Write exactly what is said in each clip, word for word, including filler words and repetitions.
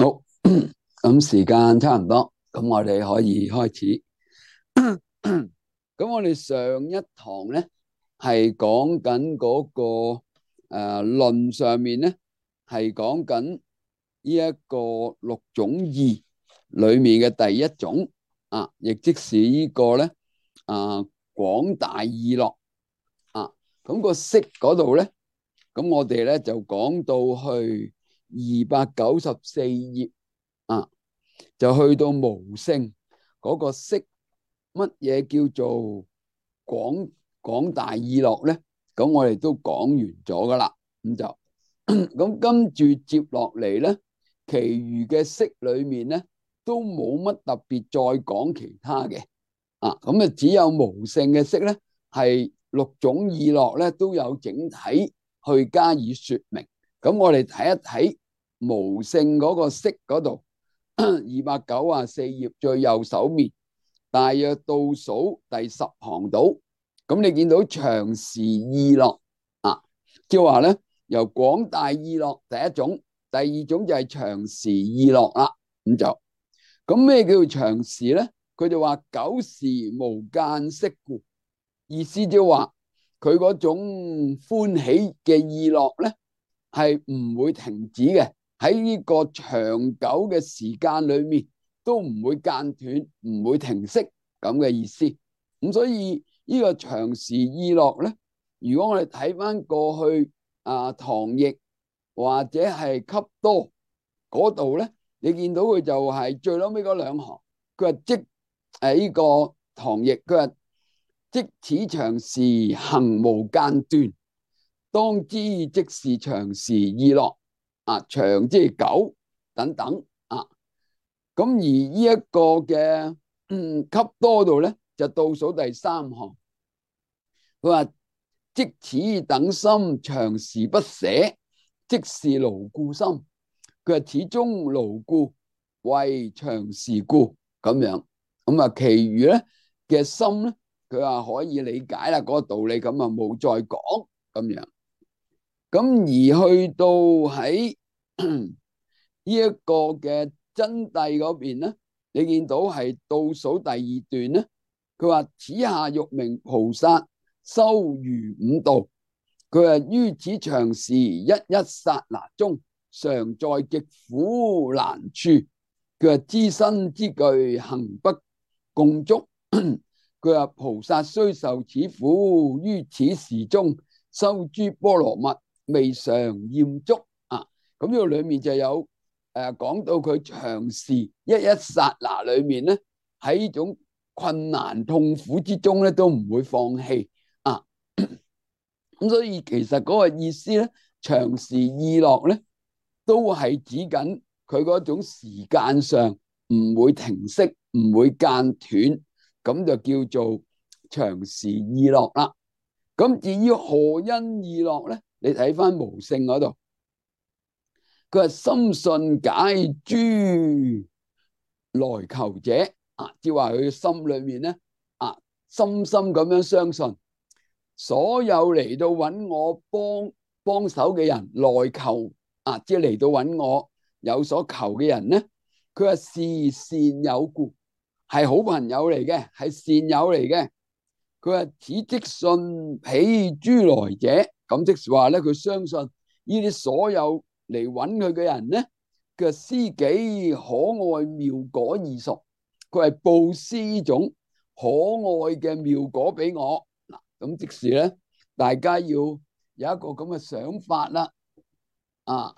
好，咁時間差唔多，咁我哋可以開始。咁我哋上一堂咧係講緊嗰個誒論上面咧係講緊呢一個六種義裏面嘅第一種啊，亦即是呢個咧啊廣大義樂啊。咁個釋嗰度咧，咁我哋咧就講到去二百九十四頁啊，就去到無性嗰個釋，乜嘢叫做廣廣大義樂咧？咁我哋都講完咗噶啦，咁就咁跟住接落嚟咧，其餘嘅釋裏面咧都冇乜特別再講其他嘅啊，咁啊只有無性嘅釋咧係六種義樂咧都有整體去加以說明。咁我哋睇一睇無性嗰個釋嗰度，二百九十四頁最右手面，大約倒數第十行度，咁你見到長時義樂啊，即係話咧由廣大義樂第一種，第二種就係長時義樂啦。咁就咁咩叫長時咧？佢就話久時無間息故，意思即係話佢嗰種歡喜嘅義樂咧係唔會停止嘅，喺呢個長久嘅時間裏面都唔會間斷，唔會停息咁嘅意思。咁所以呢個長時義樂咧，如果我哋睇翻過去啊唐譯或者係笈多嗰度咧，你見到佢就係最撈尾嗰兩行，佢話即誒呢個唐譯，佢話即此長時行無間斷，當知即是長時義樂啊，長即係久等等啊。咁而呢一個嘅嗯笈多度咧，就倒數第三行，佢話即此等心長時不捨，即是牢固心。佢話始終牢固為長時故咁樣。咁啊，其餘咧嘅心咧，佢話可以理解啦，嗰個道理咁啊冇再講咁樣。咁而去到喺呢一個嘅真諦嗰邊咧，你見到係倒數第二段咧，佢話此下欲名菩薩修如五道，佢話於此長時一一剎那中，常在極苦難處。佢話知身之具行不共足，佢話菩薩雖受此苦，於此時中修諸波羅蜜，未嘗厭足啊！咁呢個裏面就有誒講到佢長時一一剎那裏面咧，喺呢種困難痛苦之中咧，都唔會放棄啊！咁所以其實嗰個意思咧，長時義樂咧，都係指緊佢嗰種時間上唔會停息，唔會間斷，咁就叫做長時義樂啦。咁至於何因義樂咧？你睇翻無性嗰度，佢係深信解諸來求者啊，即係話佢心裏面咧啊，深深咁樣相信，所有嚟到揾我幫幫手嘅人來求啊，即係嚟到揾我有所求嘅人咧，佢話是善友故，係好朋友嚟嘅，係善友嚟嘅。佢話此即信彼諸來者，咁即是話咧，佢相信呢啲所有嚟揾佢嘅人咧，佢話施己可愛妙果異熟，佢係布施呢種可愛嘅妙果俾我嗱。咁即是咧，大家要有一個咁嘅想法啦，啊，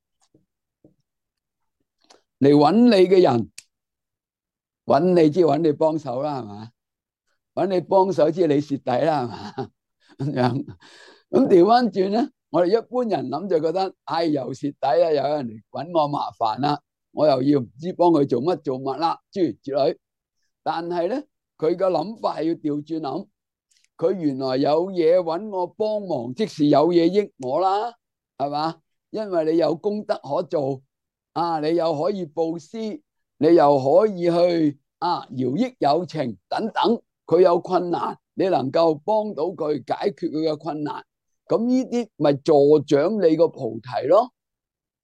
嚟揾你嘅人，揾你即係揾你幫手啦，係嘛？揾你幫手即係你蝕底啦，係嘛？咁樣咁調翻轉咧，我哋一般人諗就覺得，唉，又蝕底啦，有人嚟揾我麻煩啦，我又要唔知幫佢做乜做乜啦，諸如此類。但係咧，佢個諗法係要調轉諗，佢原來有嘢揾我幫忙，即是有嘢益我啦，係嘛？因為你有功德可做啊，你又可以布施，你又可以去啊饒益有情等等。佢有困難，你能夠幫到佢解決佢嘅困難，咁呢啲咪助長你個菩提咯。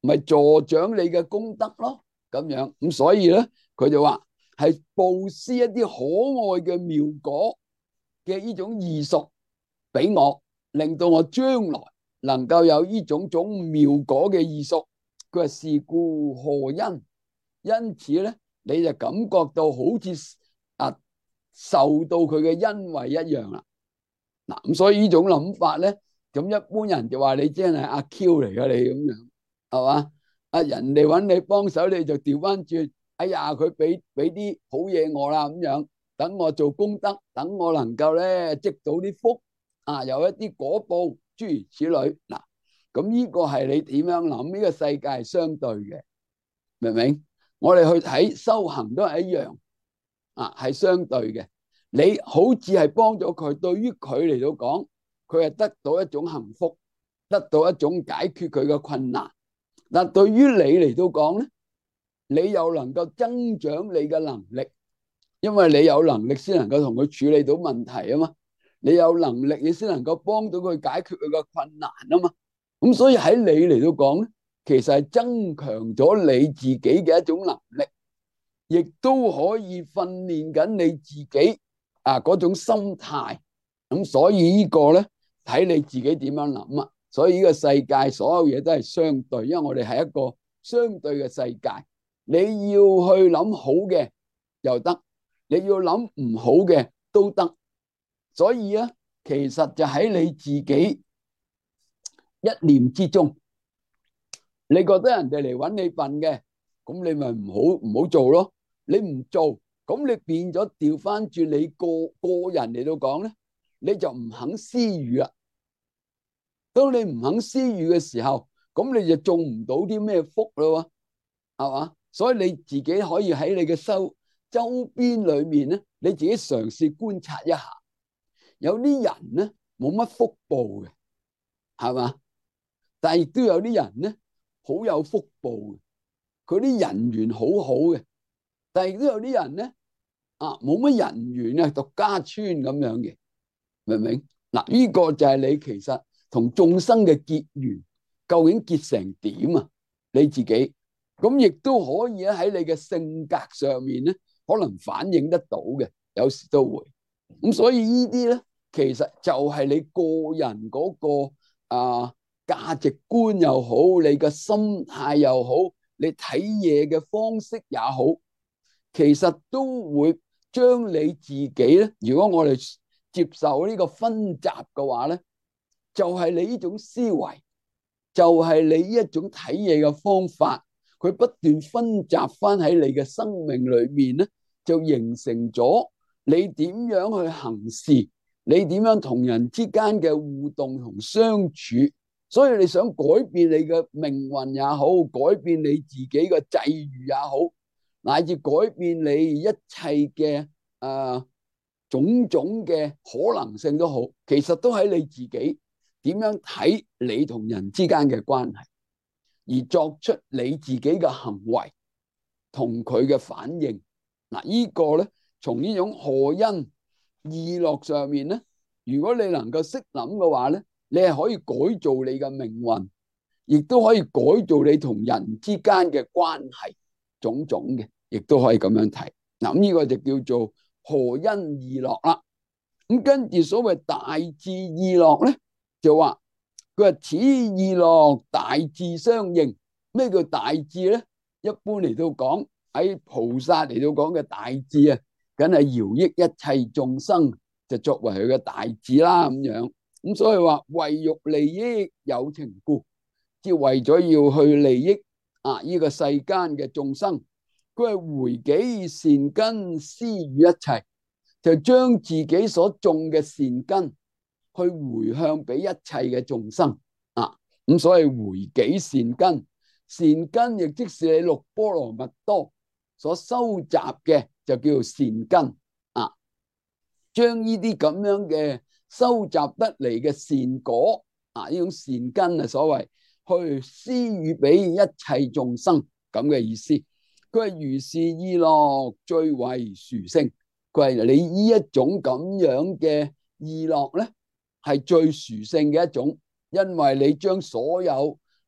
咪助長你嘅功德咯，咁樣。咁所以咧，佢就話係布施一啲可愛嘅妙果嘅呢種異熟俾我，令到我將來能夠有呢種種妙果嘅異熟。佢話是故何因？因此咧，你就感覺到好似啊受到佢嘅恩惠一樣啦。嗱，咁所以呢種諗法咧，咁一般人就話你真係阿 Q 嚟噶，你咁樣係嘛？啊，人哋揾你幫手，你就調翻轉，哎呀，佢俾俾啲好嘢我啦，咁樣等我做功德，等我能夠咧積到啲福啊，有一啲果報，諸如此類。嗱，咁呢個係你點樣諗？呢個世界係相對嘅，明唔明？我哋去睇修行都係一樣啊，係相對嘅。你好似係幫咗佢，對於佢嚟到講，佢係得到一種幸福，得到一種解決佢嘅困難。但對於你嚟到講咧，你又能夠增長你嘅能力，因為你有能力先能夠同佢處理到問題啊嘛。你有能力，你先能夠幫到佢解決佢嘅困難啊嘛。咁所以喺你嚟到講咧，其實係增強咗你自己嘅一種能力，亦都可以訓練緊你自己啊嗰種心態。咁所以呢個咧，睇你自己點樣諗啊。所以呢個世界所有嘢都係相對，因為我哋係一個相對嘅世界。你要去諗好嘅又得，你要諗唔好嘅都得。所以咧，其實就喺你自己一念之中。你覺得人哋嚟揾你笨嘅，咁你咪唔好唔好做咯。你唔做，咁你變咗調翻轉你個個人嚟到講咧，你就唔肯施予啦。當你唔肯施予嘅時候，咁你就種唔到啲咩福咯，係嘛？所以你自己可以喺你嘅周周邊裏面咧，你自己嘗試觀察一下，有啲人咧冇乜福報嘅，係嘛？但係亦都有啲人咧好有福報嘅，佢啲人緣好好嘅。但係亦都有啲人咧啊冇乜人緣啊，獨家村咁樣嘅，明唔明？嗱，呢個就係你其實同眾生嘅結緣，究竟結成點啊？你自己咁亦都可以喺你嘅性格上面咧，可能反映得到嘅，有時都會。咁所以呢啲咧，其實就係你個人嗰個啊價值觀又好，你嘅心態又好，你睇嘢嘅方式也好，其實都會將你自己咧，如果我哋接受呢個分集嘅話咧，就係你呢種思維，就係你呢一種睇嘢嘅方法，佢不斷分集翻喺你嘅生命裏面咧，就形成咗你點樣去行事，你點樣同人之間嘅互動同相處。所以你想改變你嘅命運也好，改變你自己嘅際遇也好，乃至改變你一切嘅誒種種嘅可能性都好，其實都喺你自己點樣睇你同人之間嘅關係，而作出你自己嘅行為同佢嘅反應。嗱，呢個咧，從呢種何因意樂上面咧，如果你能夠識諗嘅話咧，你係可以改造你嘅命運，亦都可以改造你同人之間嘅關係種種嘅，亦都可以咁樣睇。嗱，呢個就叫做何因意樂啦。咁跟住所謂大智意樂咧，就話佢話此意樂大智相應。咩叫大智咧？一般嚟到講，喺菩薩嚟到講嘅大智啊，梗係饒益一切眾生，就作為佢嘅大智啦咁樣。咁所以話為欲利益有情故，即係為咗要去利益啊呢個世間嘅眾生，佢係回己善根施予一切，就將自己所種嘅善根去回向俾一切嘅眾生啊。咁所以回己善根，善根亦即是你六波羅蜜多所收集嘅，就叫做善根啊。將呢啲咁樣嘅收集得嚟嘅善果啊，呢種善根啊，所謂去施予俾一切眾生咁嘅意思。佢係如是意樂最為殊勝。佢係你呢一種咁樣嘅意樂咧，係最殊勝嘅一種，因為你將所有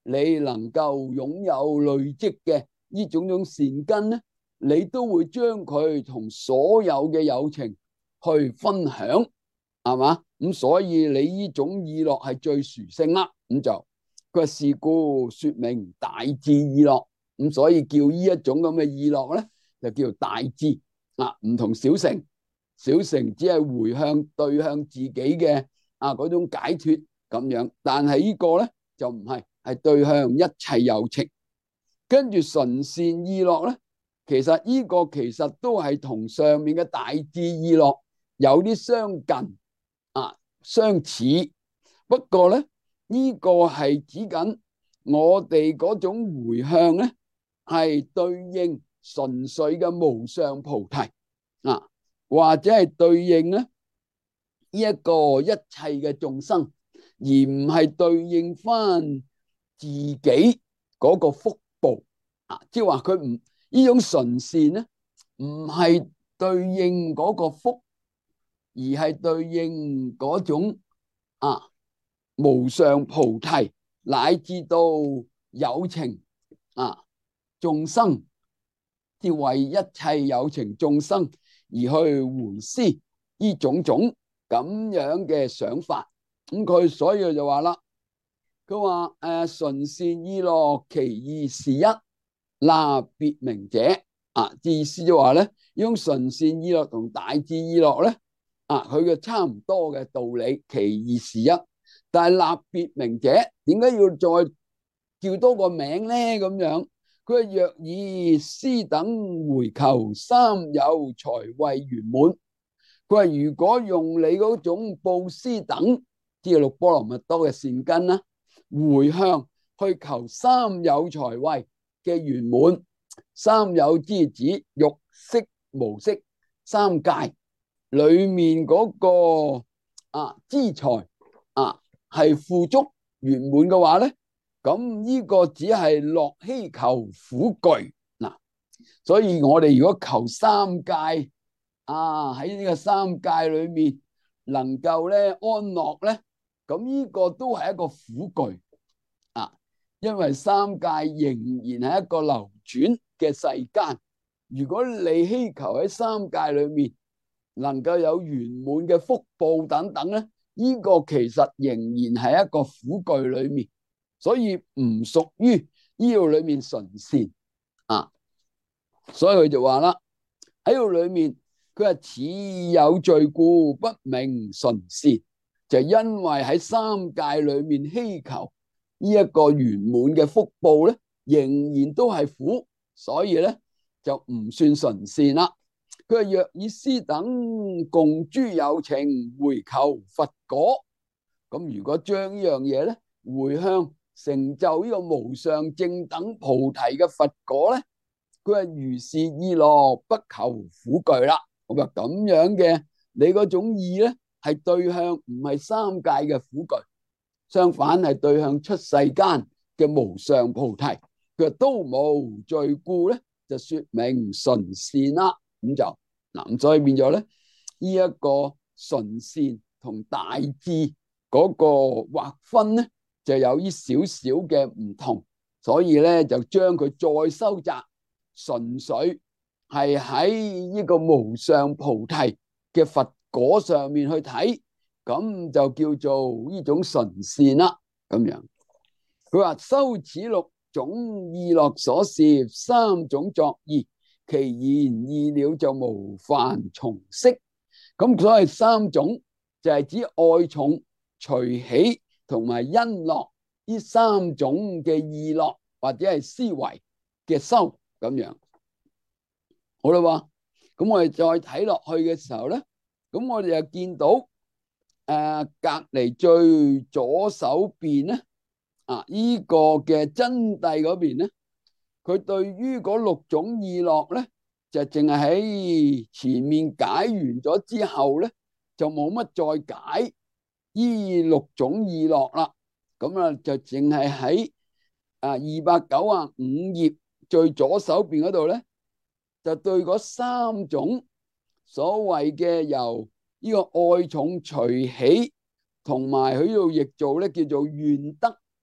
你能夠擁有累積嘅呢種種善根咧，你都會將佢同所有嘅有情去分享，係嘛？咁所以你呢種意樂係最殊勝啦。咁就佢話是故說明大智意樂，咁所以叫呢一種咁嘅意樂咧，就叫做大智啊，唔同小乘。小乘只係回向對向自己嘅啊嗰種解脫咁樣，但係呢個咧就唔係，係對向一切有情。跟住純善意樂咧，其實呢個其實都係同上面嘅大智意樂有啲相近啊，相似。不過咧呢個係指緊我哋嗰種回向咧，係對應純粹嘅無上菩提啊，或者係對應咧呢一個一切嘅眾生，而唔係對應翻自己嗰個福報啊。即係話佢唔呢種純善咧，唔係對應嗰個福，而係對應嗰種啊無上菩提，乃至到有情啊眾生，即為一切有情眾生而去回思呢種種咁樣嘅想法。咁佢所以就話啦，佢話誒純善意樂其義是一，立別名者啊，意思就話咧，呢種純善意樂同大智意樂咧啊，佢嘅差唔多嘅道理，其義是一。但係立別名者，點解要再叫多個名咧？咁樣佢話若以施等回求三有財慧圓滿，佢話如果用你嗰種布施等，即係六波羅蜜多嘅善根啦，回向去求三有財慧嘅圓滿。三有之指欲色無色三界裏面嗰個啊資財啊係富足圓滿嘅話咧，咁呢個只係樂希求苦具嗱。所以我哋如果求三界啊，喺呢個三界裏面能夠咧安樂咧，咁呢個都係一個苦具啊，因為三界仍然係一個流轉嘅世間。如果你希求喺三界裏面能夠有圓滿嘅福報等等咧，呢個其實仍然係一個苦具裏面，所以唔屬於呢度裏面純善啊。所以佢就話啦，喺度裏面佢話此有罪故不名純善，就因為喺三界裏面希求呢一個圓滿嘅福報咧，仍然都係苦，所以咧就唔算純善啦。佢話若以施等共諸有情回求佛果，咁如果將呢樣嘢咧回向成就呢個無上正等菩提嘅佛果咧，佢話如是意樂不求苦具啦。咁啊咁樣嘅你嗰種意咧係對向唔係三界嘅苦具，相反係對向出世間嘅無上菩提。佢話都無罪故咧，就說明純善啦。咁就嗱，咁所以變咗咧，呢一個純善同大智嗰個劃分咧，就有啲少少嘅唔同，所以咧就將佢再收窄，純粹係喺呢個無上菩提嘅佛果上面去睇，咁就叫做呢種純善啦。咁樣佢話修此六種意樂所攝三種作意，其言意了就無犯重釋。咁所謂三種就係指愛重、隨喜同埋欣樂呢三種嘅意樂或者係思維嘅修咁樣。好啦，咁我哋再睇落去嘅時候咧，咁我哋就見到誒、呃、隔籬最左手邊咧啊，呢、這個嘅真諦嗰邊咧，佢對於嗰六種意樂咧，就淨係喺前面解完咗之後咧，就冇乜再解呢六種意樂啦。咁啊，就淨係喺啊二百九啊五頁最左手邊嗰度咧，就對嗰三種所謂嘅由呢個愛重隨喜同埋佢度譯做咧叫做願得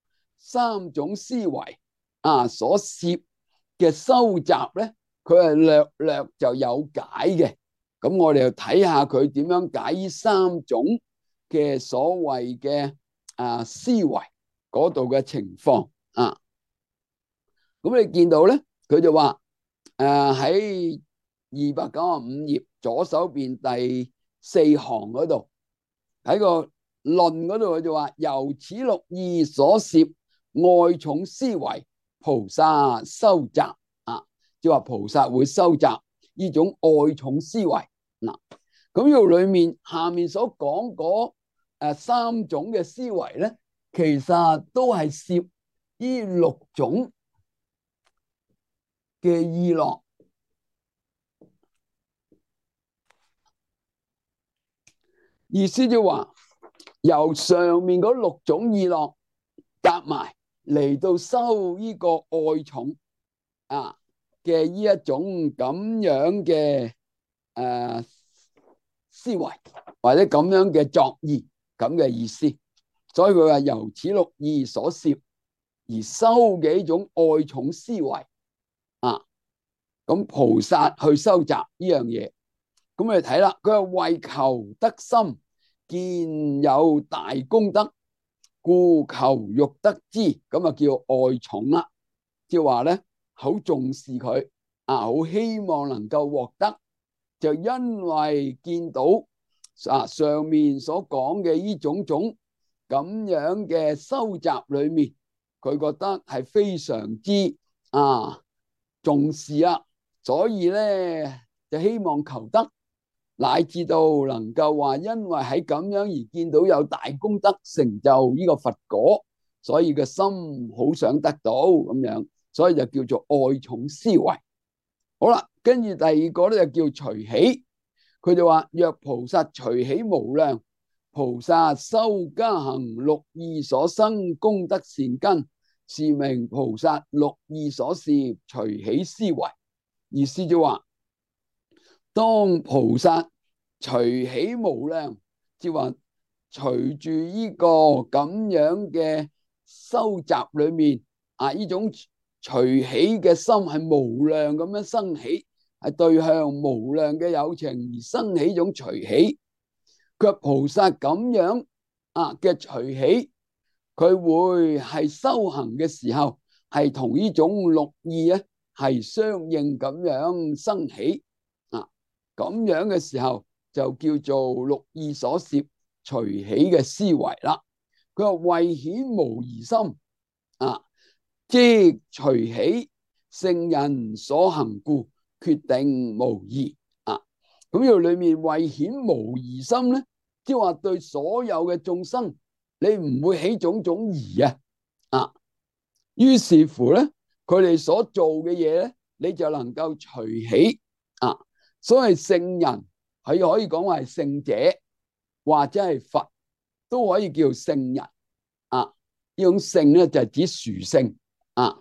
三種思維啊所涉嘅收集咧，佢係略略就有解嘅。咁我哋就睇下佢點樣解呢三種嘅所謂嘅啊思維嗰度嘅情況啊。咁你見到咧，佢就話誒喺二百九十五頁左手邊第四行嗰度，喺個論嗰度佢就話，由此六義所涉愛重思維，菩薩收集啊，即係話菩薩會收集呢種愛重思維嗱。咁呢度裏面下面所講嗰誒三種嘅思維咧，其實都係涉呢六種嘅意樂，意思就話由上面嗰六種意樂夾埋嚟到收呢個愛重啊嘅呢一種咁樣嘅誒、呃、思維或者咁樣嘅作意咁嘅意思，所以佢話由此六義所涉而收嘅一種愛重思維啊，咁菩薩去收集呢樣嘢，咁我哋睇啦，佢係為求得深，見有大功德，故求欲得之，咁啊叫愛重啦，即係話咧好重視佢啊，好希望能夠獲得，就因為見到啊上面所講嘅呢種種咁樣嘅收集裏面，佢覺得係非常之啊重視啊，所以咧就希望求得，乃至到能夠話因為喺咁樣而見到有大功德，成就呢個佛果，所以個心好想得到咁樣，所以就叫做愛重思維。好啦，跟住第二個咧就叫隨喜，佢就話若菩薩隨喜無量，菩薩修加行六義所生功德善根，是名菩薩六義所攝隨喜思維。意思就話當菩薩隨喜無量，即係話隨住呢個咁樣嘅收集裏面啊，呢種隨喜嘅心係無量咁樣生起，係對向無量嘅有情而生起一種隨喜。佢菩薩咁樣啊嘅隨喜，佢會係修行嘅時候係同呢種六義咧係相應咁樣生起啊，咁樣嘅時候就叫做六義所攝隨喜嘅思維啦。佢話為顯無疑心啊，即隨喜聖人所行故，決定無疑啊。咁呢度裏面為顯無疑心咧，即係話對所有嘅眾生，你唔會起種種疑啊啊。於是乎咧，佢哋所做嘅嘢咧，你就能夠隨喜啊。所謂聖人，係可以講話係聖者，或者係佛，都可以叫聖人啊。呢種聖咧就係指殊聖啊。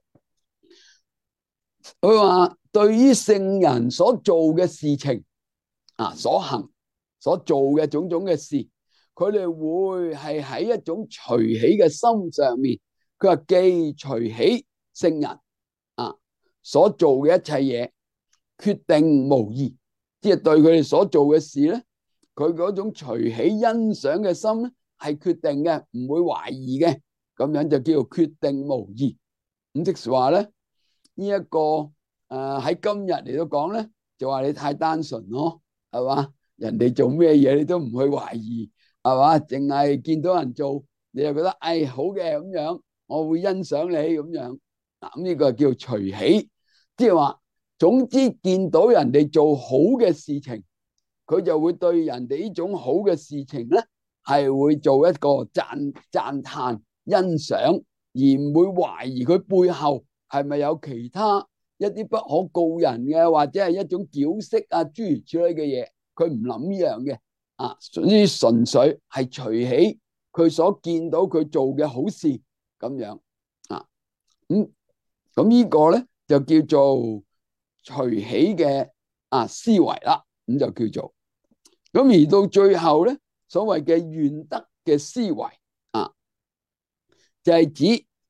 佢話對於聖人所做嘅事情啊，所行所做嘅種種嘅事，佢哋會係喺一種隨喜嘅心上面。佢話既隨喜聖人啊所做嘅一切嘢，決定無疑，即係對佢哋所做嘅事咧，佢嗰種隨喜欣賞嘅心咧係決定嘅，唔會懷疑嘅，咁樣就叫做決定無疑。咁即係話咧，呢一個誒喺今日嚟到講咧，就話你太單純咯，係嘛？人哋做咩嘢你都唔去懷疑，係嘛？淨係見到人做，你就覺得誒好嘅咁樣，我會欣賞你咁樣。嗱，咁呢個叫隨喜，即係話總之見到人哋做好嘅事情，佢就會對人哋呢種好嘅事情咧係會做一個讚讚嘆欣賞，而唔會懷疑佢背後係咪有其他一啲不可告人嘅，或者係一種矯飾啊諸如此類嘅嘢，佢唔諗呢樣嘅啊，呢純粹係隨喜佢所見到佢做嘅好事咁樣啊。咁咁呢個咧就叫做隨喜嘅啊思維啦，咁就叫做咁。而到最後咧，所謂嘅願得嘅思維啊，就係指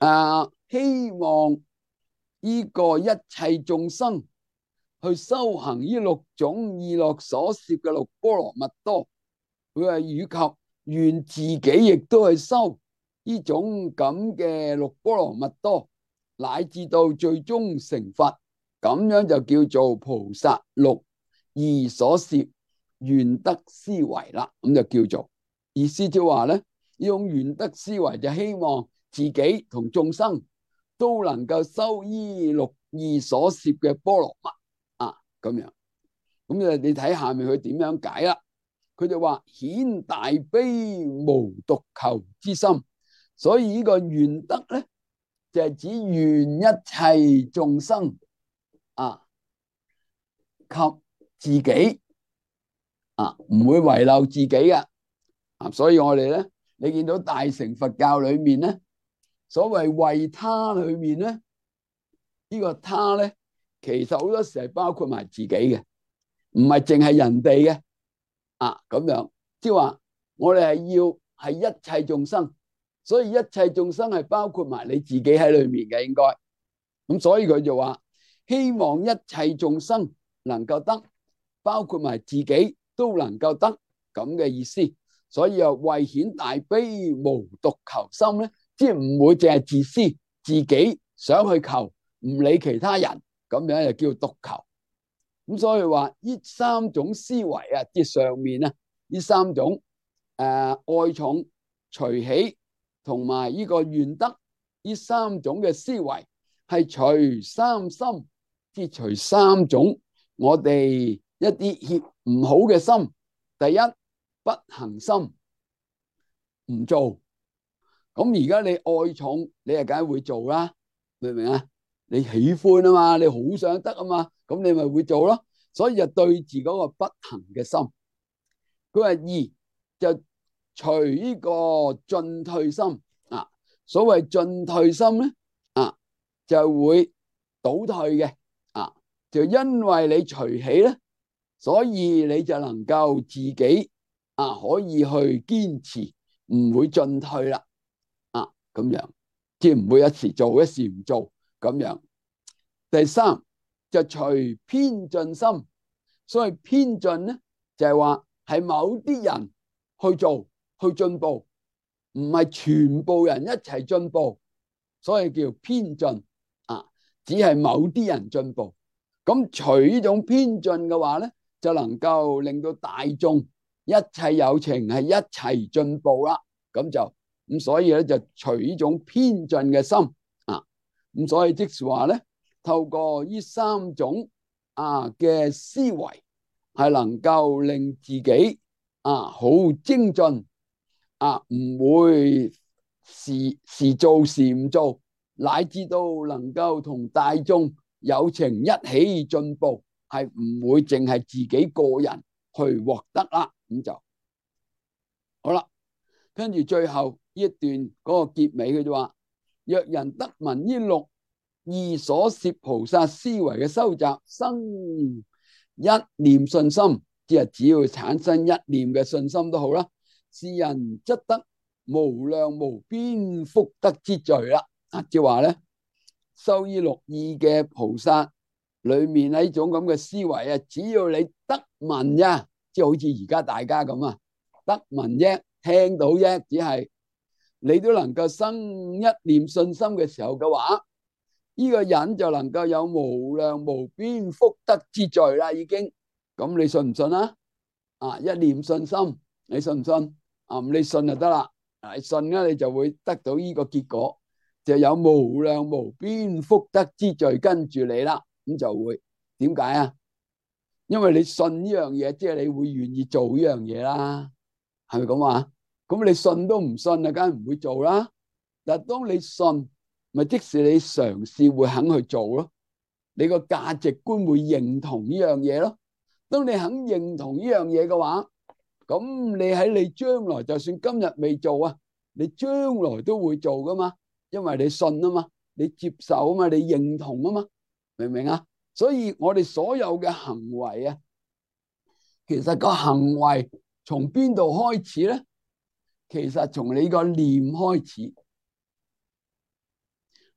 啊，希望呢個一切眾生去修行呢六種意樂所攝嘅六波羅蜜多，佢話以及願自己亦都去修呢種咁嘅六波羅蜜多，乃至到最終成佛，咁樣就叫做菩薩六意所攝願得思維啦。咁就叫做意思就話咧，呢種願得思維就希望自己同眾生都能夠修依六意所攝嘅波羅蜜啊，咁樣。咁就你睇下面佢點樣解啦。佢就話顯大悲無獨求之心，所以呢個願得咧就係指願一切眾生啊及自己啊，唔會遺漏自己嘅啊。所以我哋咧，你見到大乘佛教裏面咧，所謂為他裏面咧，呢個他咧其實好多時係包括埋自己嘅，唔係淨係人哋嘅。啊，咁樣即係話我哋係要係一切眾生，所以一切眾生係包括埋你自己喺裏面嘅，應該咁，所以佢就話希望一切眾生能夠得，包括埋自己都能夠得咁嘅意思。所以又為顯大悲無獨求心咧，即係唔會淨係自私，自己想去求，唔理其他人，咁樣就叫獨求。咁所以話呢三種思維啊，即係上面啊呢三種誒、呃、愛重隨喜同埋呢個願得呢三種嘅思維，係隨三心，即係隨三種我哋一啲唔好嘅心。第一，不行心，唔做。咁而家你愛重，你係梗係會做啦，明唔明啊？你喜歡啊嘛，你好想得啊嘛，咁你咪會做咯。所以就對治嗰個不行嘅心。佢話二就隨呢個進退心啊。所謂進退心咧啊，就會倒退嘅啊。就因為你隨喜咧，所以你就能夠自己啊可以去堅持，唔會進退啦啊。咁樣即係唔會一時做一時唔做咁樣。第三就隨偏進心，所謂偏進咧就係話係某啲人去做去進步，唔係全部人一齊進步，所以叫偏進啊，只係某啲人進步。咁隨呢種偏進嘅話咧，就能夠令到大眾一切有情係一齊進步啦。咁就咁，所以咧就隨呢種偏進嘅心啊。咁所以即是話咧，透過呢三種啊嘅思維，係能夠令自己啊好精進啊，唔會時時做時唔做，乃至到能夠同大眾有情一起進步，係唔會淨係自己個人去獲得啦。咁就好啦。跟住最後呢一段嗰個結尾，佢就話：若人得聞呢六意所攝菩薩思維嘅修習，生一念信心，即係只要產生一念嘅信心都好啦，是人則得無量無邊福德之聚啦。啊，即係話咧，修依六意嘅菩薩裏面呢種咁嘅思維啊，只要你得聞啫，即係好似而家大家咁啊，得聞啫，聽到啫，只係你都能夠生一念信心嘅時候嘅話，呢個人就能夠有無量無邊福德之聚啦，已經。咁你信唔信啊？啊，一念信心，你信唔信？啊，你信就得啦。啊，信咧，你就會得到呢個結果，就有無量無邊福德之聚跟住你啦。咁就會點解啊？因為你信呢樣嘢，即係你會願意做呢樣嘢啦，係咪咁話？咁你信都唔信啊，梗係唔會做啦。但係當你信，咪即使你嘗試會肯去做咯，你個價值觀會認同呢樣嘢咯。當你肯認同呢樣嘢嘅話，咁你喺你將來就算今日未做啊，你將來都會做噶嘛，因為你信啊嘛，你接受啊嘛，你認同啊嘛，明唔明啊？所以我哋所有嘅行為啊，其實個行為從邊度開始咧？其實從你個念開始。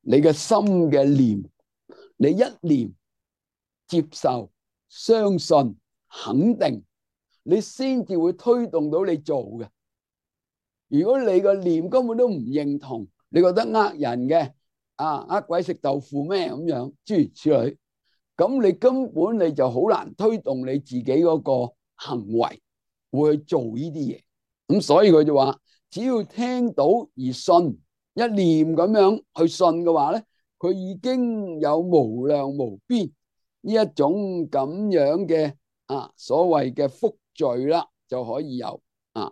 你嘅心嘅念，你一念接受、相信、肯定，你先至會推動到你做嘅。如果你個念根本都唔認同，你覺得呃人嘅，啊呃鬼食豆腐咩咁樣，諸如此類，咁你根本你就好難推動你自己嗰個行為會去做呢啲嘢。咁所以佢就話，只要聽到而信，一念咁樣去信嘅話咧，佢已經有無量無邊呢一種咁樣嘅啊所謂嘅福聚啦，就可以有啊。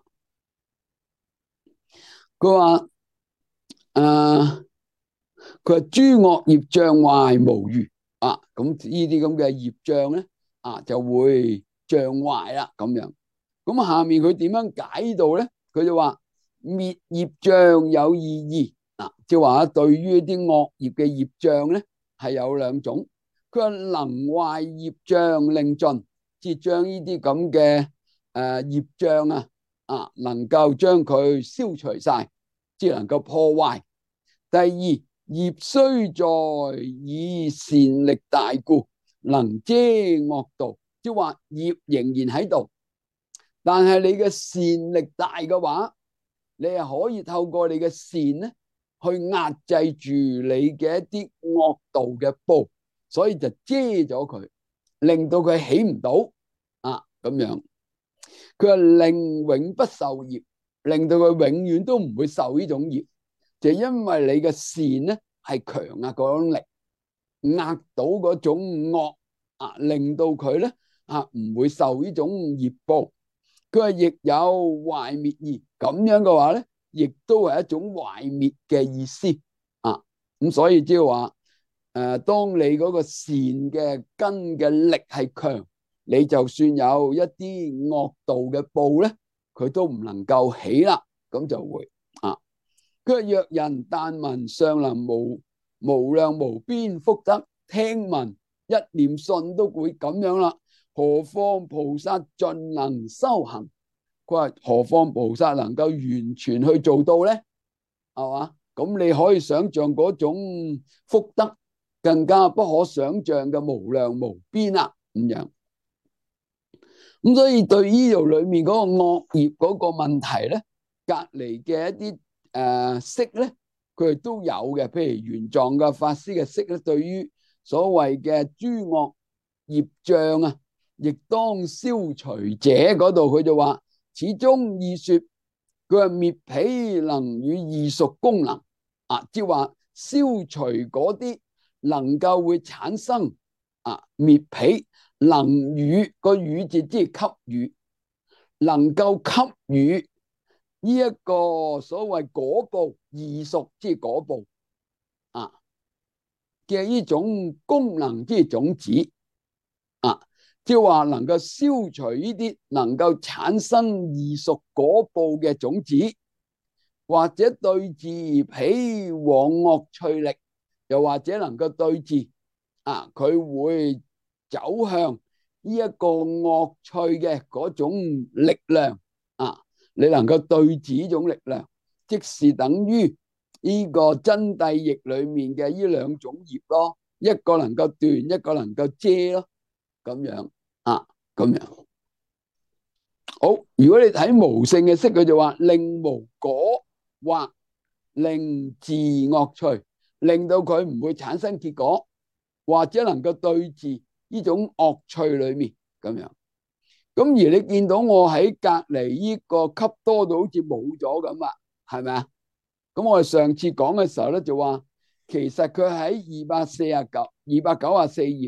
佢話誒，佢話諸惡業障壞無餘啊，咁呢啲咁嘅業障咧啊就會障壞啦咁樣。咁下面佢點樣解到咧？佢就話滅業障有二義啊，即係話對於一啲惡業嘅業障咧係有兩種。佢話能壞業障令盡，即係將呢啲咁嘅誒業障啊啊能夠將佢消除晒，即係能夠破壞。第二，業雖在，以善力大故，能遮惡道，即係話業仍然喺度，但係你嘅善力大嘅話，你係可以透過你嘅善咧，去壓制住你嘅一啲惡道嘅報，所以就遮咗佢，令到佢起唔到啊咁樣。佢話令永不受業，令到佢永遠都唔會受呢種業，就因為你嘅善咧係強啊嗰種力，壓到嗰種惡啊，令到佢咧啊唔會受呢種業報。佢話亦有壞滅義，咁樣嘅話咧，亦都係一種壞滅嘅意思啊。咁所以即係話，誒，當你嗰個善嘅根嘅力係強，你就算有一啲惡道嘅報咧，佢都唔能夠起啦，咁就會啊。佢話若人但聞上能無無量無邊福德，聽聞一念信都會咁樣啦，何況菩薩盡能修行？佢話何況菩薩能夠完全去做到咧？係嘛？咁你可以想象嗰種福德更加不可想象嘅無量無邊啦，咁樣。咁所以對呢度裏面嗰個惡業嗰個問題咧，隔籬嘅一啲誒釋咧，佢哋都有嘅。譬如玄奘嘅法師嘅釋咧，對於所謂嘅諸惡業障啊，亦當消除者嗰度，佢就話始終義說，佢話滅彼能與異熟功能啊，即係話消除嗰啲能夠會產生啊滅彼。能與個與字即係給予，能夠給予呢一個所謂果報異熟，即係果報啊嘅呢種功能，即係種子啊，即係話能夠消除呢啲能夠產生異熟果報嘅種子，或者對治彼往惡趣力，又或者能夠對治啊，佢會走向呢一個惡趣嘅嗰種力量啊，你能夠對治呢種力量，即是等於呢個真諦譯裏面嘅呢兩種業咯，一個能夠斷，一個能夠遮咯，咁樣啊，咁樣。好，如果你睇無性嘅釋，佢就話令無果或令治惡趣，令到佢唔會產生結果，或者能夠對治呢種惡趣裏面咁樣。咁而你見到我喺隔籬呢個級多到好似冇咗咁啊，係咪啊？咁我哋上次講嘅時候咧就話，其實佢喺二百四十九、二百九十四頁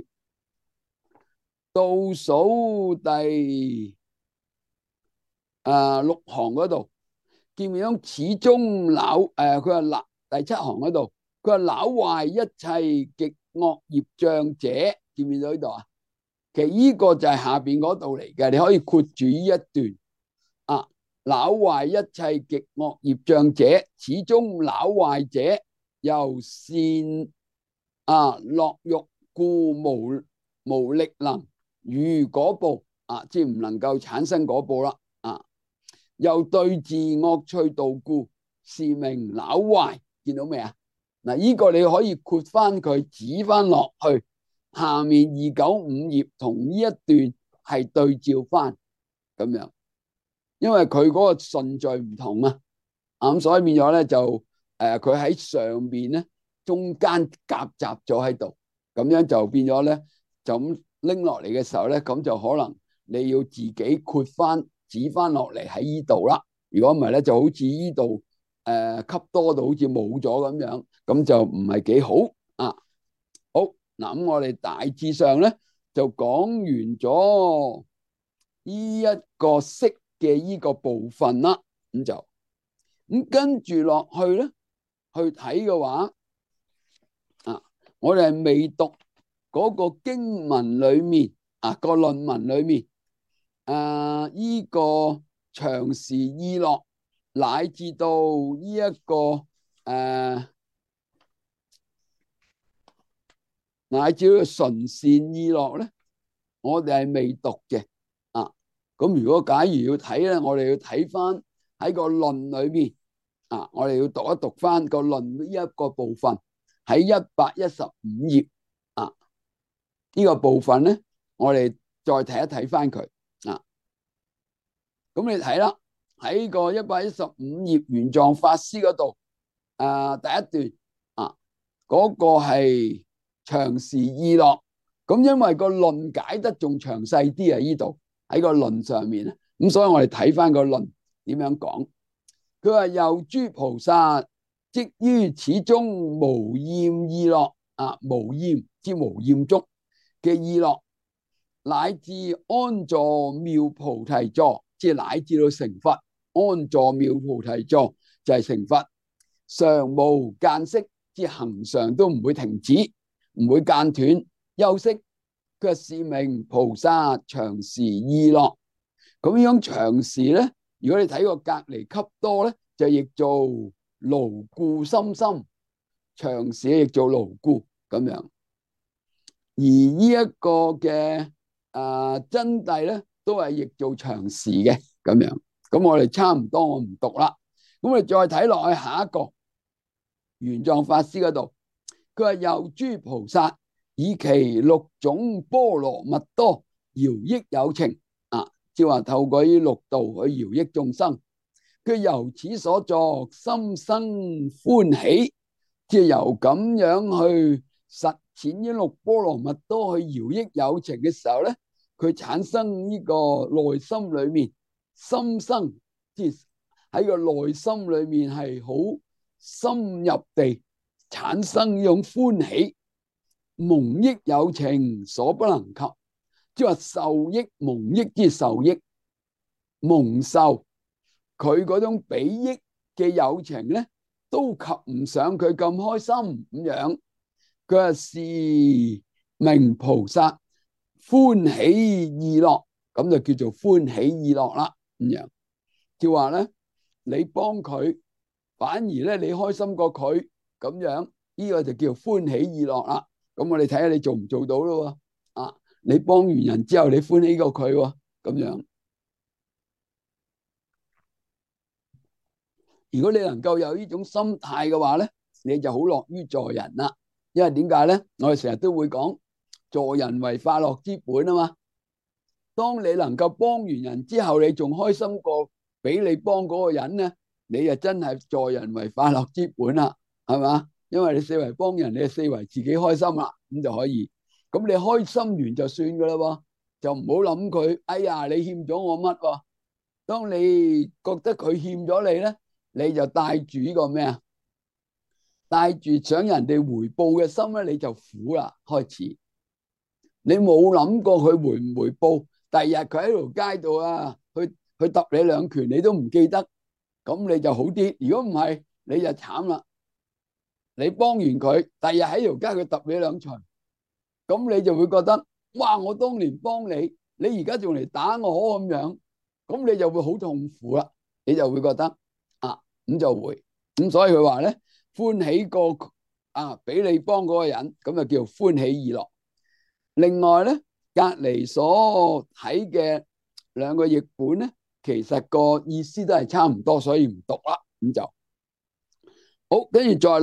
倒數第誒六行嗰度，見唔見到始終朽誒？佢話嗱第七行嗰度，佢話朽壞一切極惡業障者，見唔見到呢度啊？其實呢個就係下邊嗰度嚟嘅，你可以括住呢一段啊。朽壞一切極惡業障者，始終朽壞者，由善啊樂欲故無無力能與果報啊，即係唔能夠產生果報啦啊。又對治惡趣道故，是名朽壞。見到未啊？ 嗱，呢個你可以括翻佢，指翻落去下面二九五頁同呢一段係對照翻咁樣，因為佢嗰個順序唔同啊，咁所以變咗咧就誒佢喺上邊咧中間夾雜咗喺度，咁樣就變咗咧就咁拎落嚟嘅時候咧，咁就可能你要自己括翻指翻落嚟喺呢度啦。如果唔係咧，就好似呢度誒吸多到好似冇咗咁樣，咁就唔係幾好啊。好嗱，咁我哋大致上咧就講完咗呢一個識嘅呢個部分啦，咁就咁跟住落去咧去睇嘅話啊，我哋係未讀嗰個經文裏面啊個論文裏面啊呢個長時意樂，乃至到呢一個誒乃至到純善意樂咧，我哋係未讀嘅啊。咁如果假如要睇咧，我哋要睇翻喺個論裏面啊，我哋要讀一讀翻個論呢一個部分喺一百一十五頁啊。呢個部分咧，我哋再睇一睇翻佢啊。咁你睇啦，喺個一百一十五頁玄奘法師嗰度啊，第一段啊，嗰個係長時意樂。咁因為個論解得仲詳細啲啊，呢度喺個論上面啊，咁所以我哋睇翻個論點樣講。佢話又諸菩薩即於此中無厭意樂啊，無厭之無厭足嘅意樂，乃至安坐妙菩提座，即係乃至到成佛，安坐妙菩提座就係成佛，常無間息，即係恆常都唔會停止，唔會間斷休息。佢是名菩薩長時意樂。咁樣長時咧，如果你睇個隔離級多咧，就譯做牢固深深，長時譯做牢固咁樣。而呢一個嘅啊真諦咧，都係譯做長時嘅咁樣。咁我哋差唔多，我唔讀啦。咁我哋再睇落去下一個玄奘法師嗰度，佢話又諸菩薩以其六種波羅蜜多饒益有情啊，即係話透過呢六道去饒益眾生。佢由此所作，心生歡喜，即係由咁樣去實踐呢六波羅蜜多去饒益有情嘅時候咧，佢產生呢個內心裏面心生，即係喺個內心裏面係好深入地產生呢種歡喜。蒙益有情所不能及，即係話受益蒙益之受益，蒙受佢嗰種俾益嘅有情咧，都及唔上佢咁開心咁樣。佢話是名菩薩歡喜意樂，咁就叫做歡喜意樂啦。咁樣即係話咧，你幫佢，反而咧你開心過佢咁樣，呢個就叫歡喜意樂啦。咁我哋睇下你做唔做到咯？啊，你幫完人之後，你歡喜過佢喎，咁樣。如果你能夠有呢種心態嘅話咧，你就好樂於助人啦。因為點解咧？我哋成日都會講助人為快樂之本啊嘛。當你能夠幫完人之後，你仲開心過俾你幫嗰個人咧，你就真係助人為快樂之本啦，係嘛？因為你四圍幫人，你四圍自己開心啦，咁就可以。咁你開心完就算噶啦喎，就唔好諗佢，哎呀，你欠咗我乜喎？當你覺得佢欠咗你咧，你就帶住呢個咩啊？帶住想人哋回報嘅心咧，你就苦啦。開始你冇諗過佢回唔回報，第二日佢喺條街度啊，去去揼你兩拳，你都唔記得，咁你就好啲。如果唔係，你就慘啦。你幫完佢，第二日喺條街佢揼你兩錘，咁你就會覺得，哇！我當年幫你，你而家仲嚟打我咁樣，咁你就會好痛苦啦。你就會覺得啊，咁就會咁，所以佢話咧，歡喜過啊，俾你幫嗰個人，咁就叫歡喜意樂。另外咧，隔籬所睇嘅兩個譯本咧，其實個意思都係差唔多，所以唔讀啦。咁就好，跟住再落。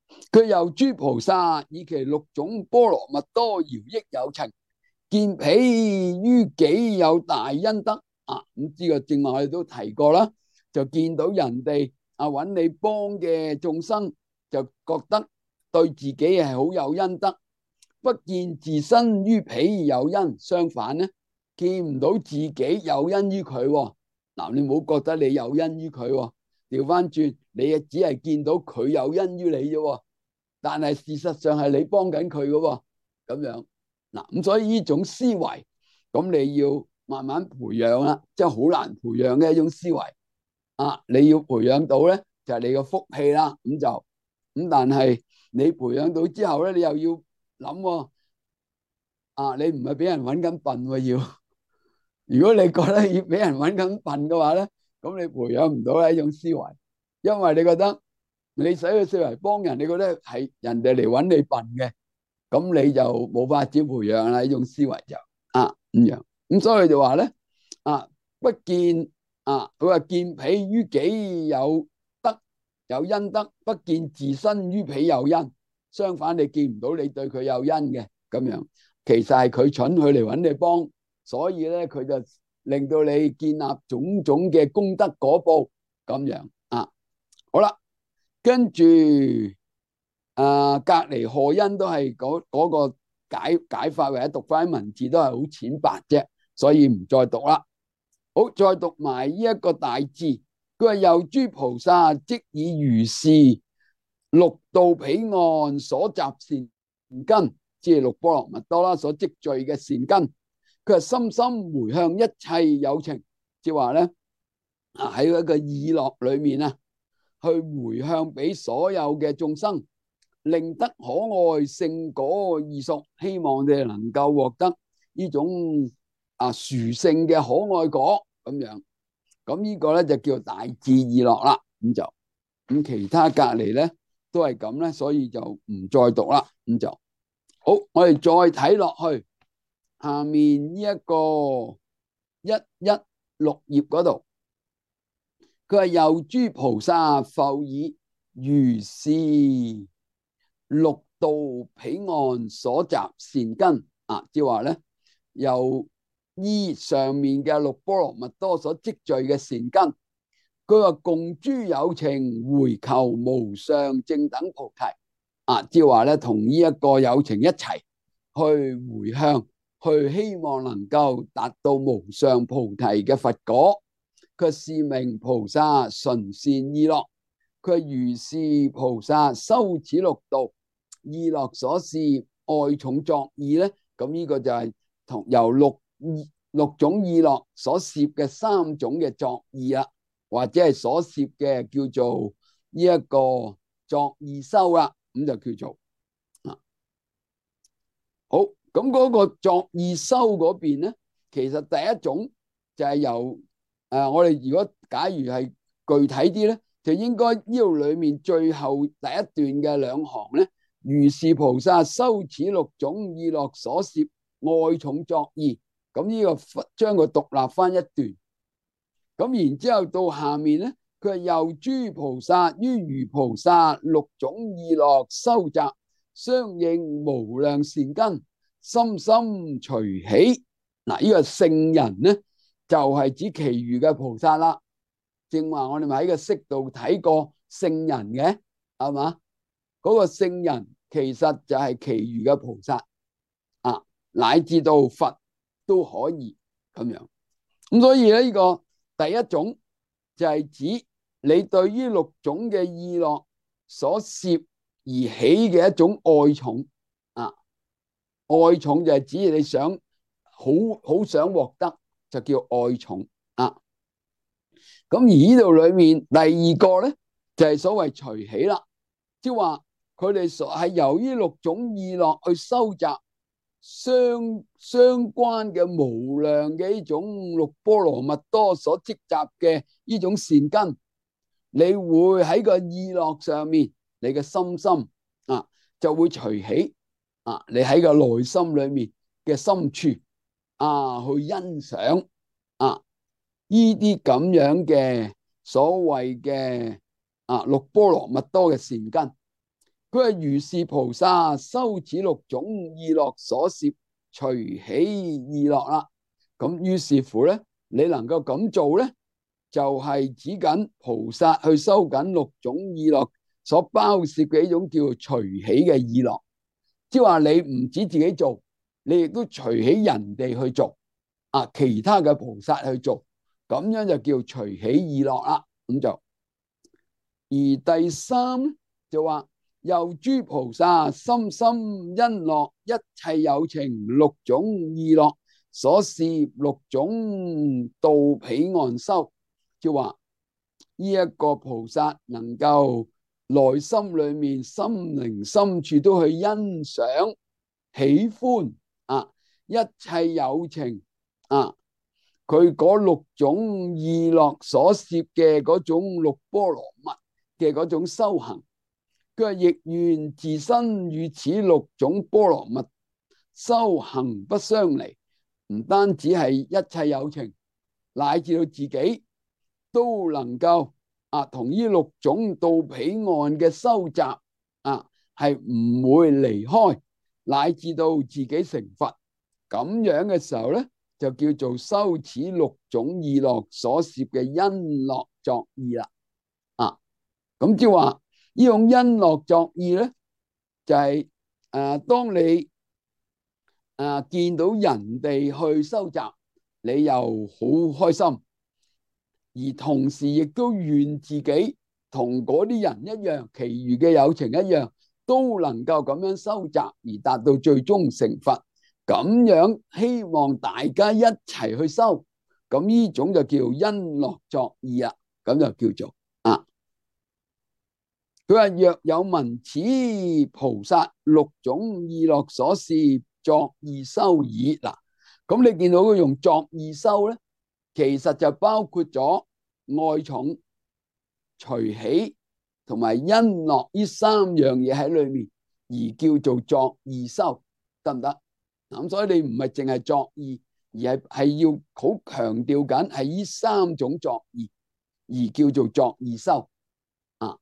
佢又諸菩薩以其六種波羅蜜多饒益有情，見彼於己有大恩德啊！咁呢個正話我哋都提過啦，就見到人哋啊揾你幫嘅眾生，就覺得對自己係好有恩德，不見自身於彼有恩，相反咧，見唔到自己有恩於佢。嗱，你唔好覺得你有恩於佢，調翻轉，你啊只係見到佢有恩於你啫，但係事實上係你幫緊佢嘅，咁樣嗱，咁所以呢種思維，咁你要慢慢培養啦，即係好難培養嘅一種思維啊！你要培養到咧，就係你個福氣啦，咁就咁，但係你培養到之後咧，你又要諗啊，你唔係俾人搵緊笨喎，要如果你覺得要俾人搵緊笨嘅話咧，咁你培養唔到呢一種思維，因為你覺得你使個思維幫人，你覺得係人哋嚟搵你笨嘅，咁你就冇法子培養啦。呢種思維就啊咁樣，咁所以佢就話咧啊，不見啊，佢話見彼於己有德有恩德，不見自身於彼有恩。相反，你見唔到你對佢有恩嘅咁樣，其實係佢蠢，佢嚟搵你幫。所以咧，佢就令到你建立種種嘅功德果報咁樣啊。好啦，跟住啊，隔離賀恩都係嗰嗰個解解法，或者讀翻文字都係好淺白啫，所以唔再讀啦。好，再讀埋呢一個大字，佢話又諸菩薩即以如是六度彼岸所集善根，即係六波羅蜜多啦，所積聚嘅善根。佢係深深回向一切有情，即係話咧啊，喺一個意樂裏面啊，去回向俾所有嘅眾生，令得可愛勝果異熟，希望你哋能夠獲得呢種啊殊勝嘅可愛果咁樣。咁呢個咧就叫大智意樂啦。咁就咁其他隔籬咧都係咁咧，所以就唔再讀啦。咁就好，我哋再睇落去。下面呢一個一一六頁嗰度，佢係又諸菩薩復以如是六度彼岸所集善根啊，即係話咧，由依上面嘅六波羅蜜多所積聚嘅善根，佢話共諸有情回求無上正等菩提啊，即係話咧，同呢一個有情一齊去回向。去希望能夠達到無上菩提嘅佛果，佢是名菩薩純善意樂。佢如是菩薩修此六度意樂所攝愛重作意咧，咁呢個就係同由六六種意樂所攝嘅三種嘅作意啦，或者係所攝嘅叫做呢一個作意修啦，咁就叫做啊好。咁嗰個作意修嗰邊咧，其實第一種就係由誒，我哋如果假如係具體啲咧，就應該呢度裏面最後第一段嘅兩行咧，如是菩薩修此六種意樂所攝愛重作意，咁呢個將佢獨立翻一段。咁然之後到下面咧，佢係又諸菩薩於如菩薩六種意樂修集相應無量善根，深深隨喜。嗱，呢個聖人咧就係、是、指其餘嘅菩薩啦。正話我哋咪喺個釋度睇過聖人嘅，係嘛？嗰、那個聖人其實就係其餘嘅菩薩啊，乃至到佛都可以咁樣。咁所以咧，呢個第一種就係指你對於六種嘅意樂所攝而起嘅一種愛重。愛重就係指你想好好想獲得，就叫愛重啊。咁而呢度裏面第二個咧就係、是、所謂隨喜啦，即係話佢哋所係由於六種意樂去收集相相關嘅無量嘅呢種六波羅蜜多所積集嘅呢種善根，你會喺個意樂上面，你嘅心心啊就會隨喜。啊！你喺個內心裏面嘅深處啊，去欣賞啊，呢啲咁樣嘅所謂嘅啊六波羅蜜多嘅善根， 佢話如是菩薩修此六種意樂所攝，隨喜意樂啦。咁於是乎咧，你能夠咁做咧，就係、是、指緊菩薩去修緊六種意樂所包攝嘅一種叫隨喜嘅意樂。即係話你唔止自己做，你亦都隨喜人哋去做啊，其他嘅菩薩去做，咁樣就叫隨喜意樂啦。咁就而第三就話，又諸菩薩深深欣樂一切有情六種意樂所攝六種道彼岸修，即係話呢一個菩薩能夠內心裏面心靈深處都去欣賞喜歡啊一切有情啊，佢嗰六種意樂所攝嘅嗰種六波羅蜜嘅嗰種修行，佢話亦願自身與此六種波羅蜜修行不相離，唔單止係一切有情，乃至到自己都能夠啊同呢六種道彼岸嘅修習啊係唔會離開，乃至到自己成佛，咁樣嘅時候咧，就叫做修此六種意樂所攝嘅欣樂作意啦。啊，咁即係話呢種欣樂作意咧，就係、是、誒、啊，當你誒、啊、見到人哋去修習，你又好開心，而同時亦都願自己同嗰啲人一樣，其餘嘅有情一樣，都能夠咁樣修習而達到最終成佛。咁樣希望大家一齊去修，咁呢種就叫欣樂作意啦。咁就叫做啊，佢話若有聞此菩薩六種意樂所攝作意修已。嗱，咁你見到佢用作意修咧，其實就包括咗愛重、隨喜同埋欣樂呢三樣嘢喺裏面，而叫做作意修，得唔得？咁所以你唔係淨係作意，而係係要好強調緊係呢三種作意，而叫做作意修啊。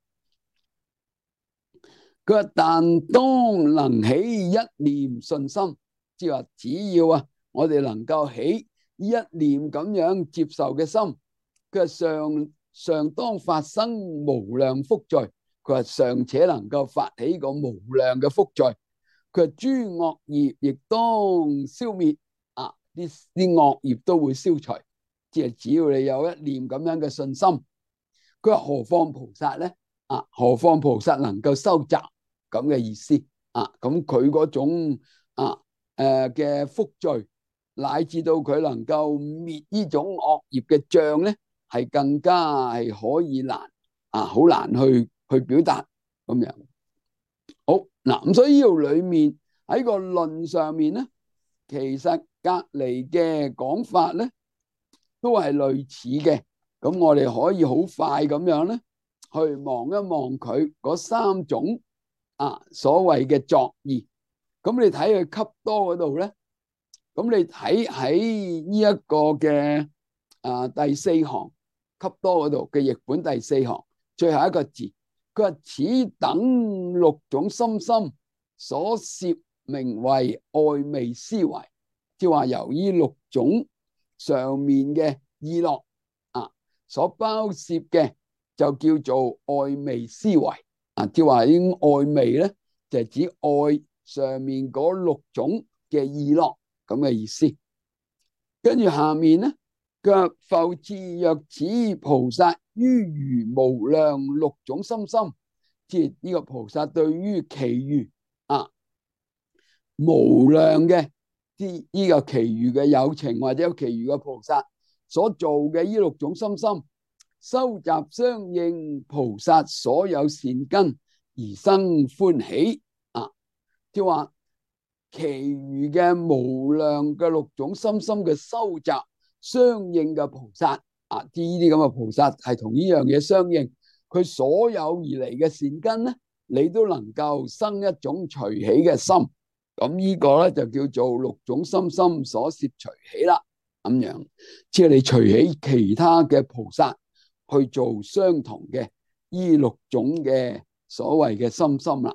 佢話但當能起一念信心，即係話只要啊，我哋能夠起一念咁樣接受嘅心，佢話上上當發生無量福罪，佢話尚且能夠發起個無量嘅福罪。佢話諸惡業亦當消滅啊！啲啲惡業都會消除，即係只要你有一念咁樣嘅信心。佢話何況菩薩咧？啊，何況菩薩能夠收集咁嘅意思啊？咁佢嗰種啊誒嘅福罪，乃至到佢能夠滅呢種惡業嘅障咧，係更加係可以難啊，好難去去表達咁樣。好嗱，咁所以呢度裏面喺個論上面咧，其實隔籬嘅講法咧都係類似嘅。咁我哋可以好快咁樣咧去望一望佢嗰三種啊所謂嘅作意。咁你睇佢笈多嗰度咧，咁你睇喺呢一個嘅啊第四行笈多嗰度嘅譯本第四行最後一個字。佢話此等六種心心所攝名為愛味思維，即係話由於六種上面嘅意樂啊所包攝嘅就叫做愛味思維啊，即係話呢種愛味咧就係指愛上面嗰六種嘅意樂咁嘅意思。跟住下面咧，佢話復次若此菩薩於餘無量六種心心，即係呢個菩薩對於其餘啊無量嘅啲呢個其餘嘅有情或者其餘嘅菩薩所做嘅呢六種心心，收集相應菩薩所有善根而生歡喜啊！即係話其餘嘅無量嘅六種心心嘅收集相應嘅菩薩啊，啲呢啲咁嘅菩薩係同呢樣嘢相應，佢所有而嚟嘅善根咧，你都能夠生一種隨喜嘅心，咁呢個咧就叫做六種心心所攝隨喜啦。咁樣即係你隨喜其他嘅菩薩去做相同嘅呢六種嘅所謂嘅心心啦。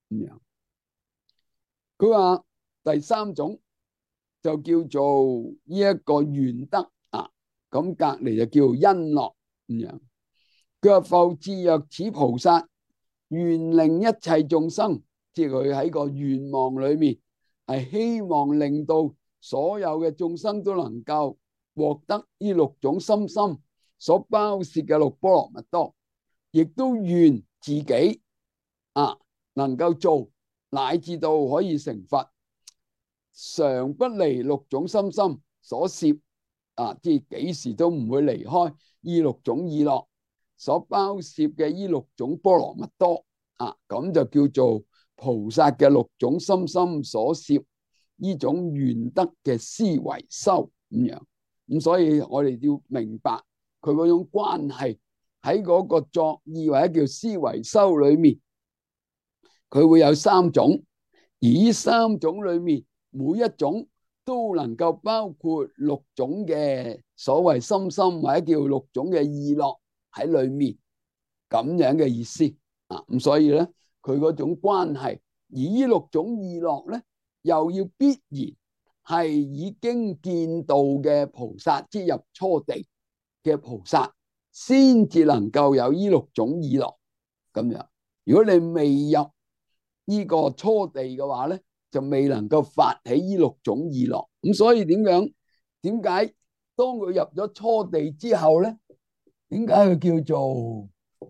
咁樣。佢話第三種就叫做呢一個願德啊，咁隔籬就叫欣樂咁樣。佢話復次若此菩薩願令一切眾生，即係佢喺個願望裏面係希望令到所有嘅眾生都能夠獲得呢六種心心所包攝嘅六波羅蜜多，亦都願自己啊能夠做，乃至到可以成佛，常不離六種心心所攝啊，即係幾時都唔會離開呢六種意樂所包攝嘅呢六種波羅蜜多啊，咁就叫做菩薩嘅六種心心所攝呢種願德嘅思維修咁樣。咁所以我哋要明白佢嗰種關係，喺嗰個作意或者叫思維修裏面，佢會有三種，而呢三種裏面每一種都能夠包括六種嘅所謂心心或者叫六種嘅意樂喺裏面，咁樣嘅意思啊。咁所以咧，佢嗰種關係，而呢六種意樂咧，又要必然係已經見道嘅菩薩，即入初地嘅菩薩，先至能夠有呢六種意樂咁樣。如果你未入呢個初地嘅話咧，就未能夠發起呢六種意樂。咁所以點樣？點解當佢入咗初地之後咧？點解佢叫做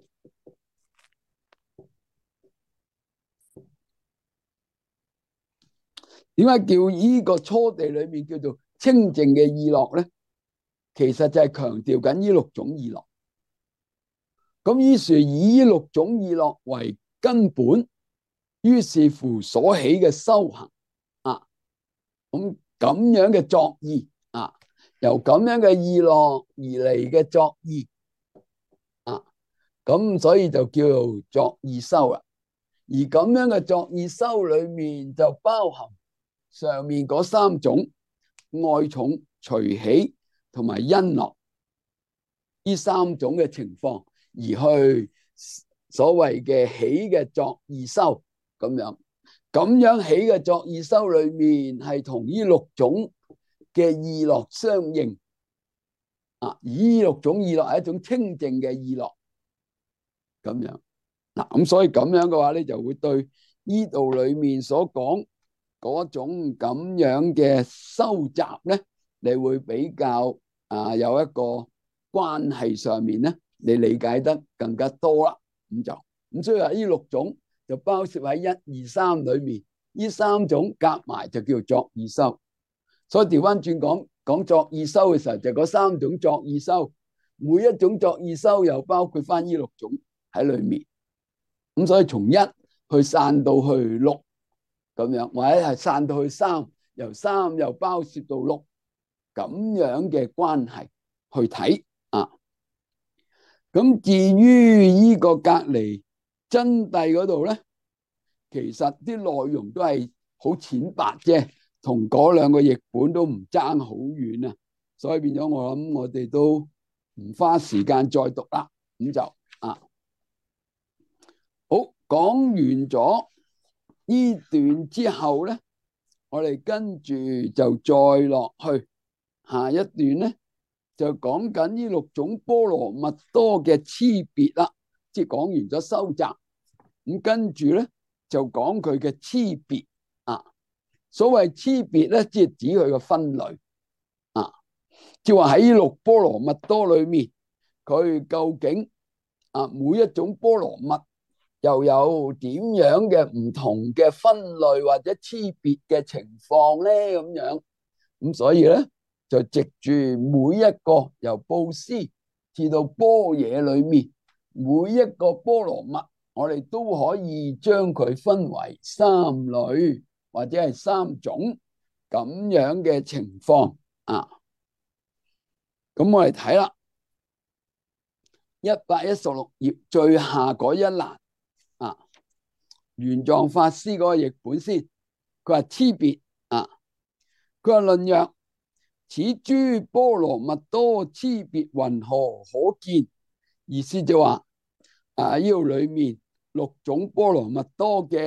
點解叫呢個初地裏面叫做清淨嘅意樂咧？其實就係強調緊呢六種意樂。咁於是以呢六種意樂為根本，於是乎所起嘅修行啊，咁咁樣嘅作意啊，由咁樣嘅意樂而嚟嘅作意啊，咁所以就叫做作意修啦。而咁樣嘅作意修裏面就包含上面嗰三種愛重、隨喜同埋欣樂呢三種嘅情況，而去所謂嘅喜嘅作意修咁樣。咁樣喜嘅作意修裏面係同呢六種嘅意樂相應啊，呢六種意樂係一種清淨嘅意樂咁樣。嗱，咁所以咁樣嘅話咧，就會對呢度裏面所講嗰種咁樣嘅修習咧，你會比較啊有一個關係上面咧，你理解得更加多啦。咁就咁，所以話呢六種就包括喺一二三裏面，呢三種夾埋就叫做作意修。所以調翻轉講，講作意修嘅時候，就嗰三種作意修，每一種作意修又包括翻呢六種喺裏面。咁所以從一去散到去六咁樣，或者係散到去三，由三又包攝到六咁樣嘅關係去睇啊。咁至於呢個隔離真諦嗰度咧，其實啲內容都係好淺白啫，同嗰兩個譯本都唔爭好遠啊。所以變咗我諗，我哋都唔花時間再讀啦。咁就啊。好，講完咗呢段之後咧，我哋跟住就再落去下一段咧，就講緊呢六種波羅蜜多嘅差別啦。即係講完咗修習，咁跟住咧就講佢嘅差別啊。所謂差別咧，即係指佢嘅分類啊。即係話喺呢六波羅蜜多裏面，佢究竟啊每一種波羅蜜又有點樣嘅唔同嘅分類或者差別嘅情況咧？咁樣咁，所以咧就藉住每一個由布施至到般若裏面每一個波羅蜜，我哋都可以將佢分為三類或者係三種咁樣嘅情況啊。咁我哋睇啦，一百一十六頁最下嗰一欄。啊，玄奘法師嗰個譯本先，佢話差別啊，佢話論曰：此諸波羅蜜多差別云何可見？意思就話啊，呢度裏面六種波羅蜜多嘅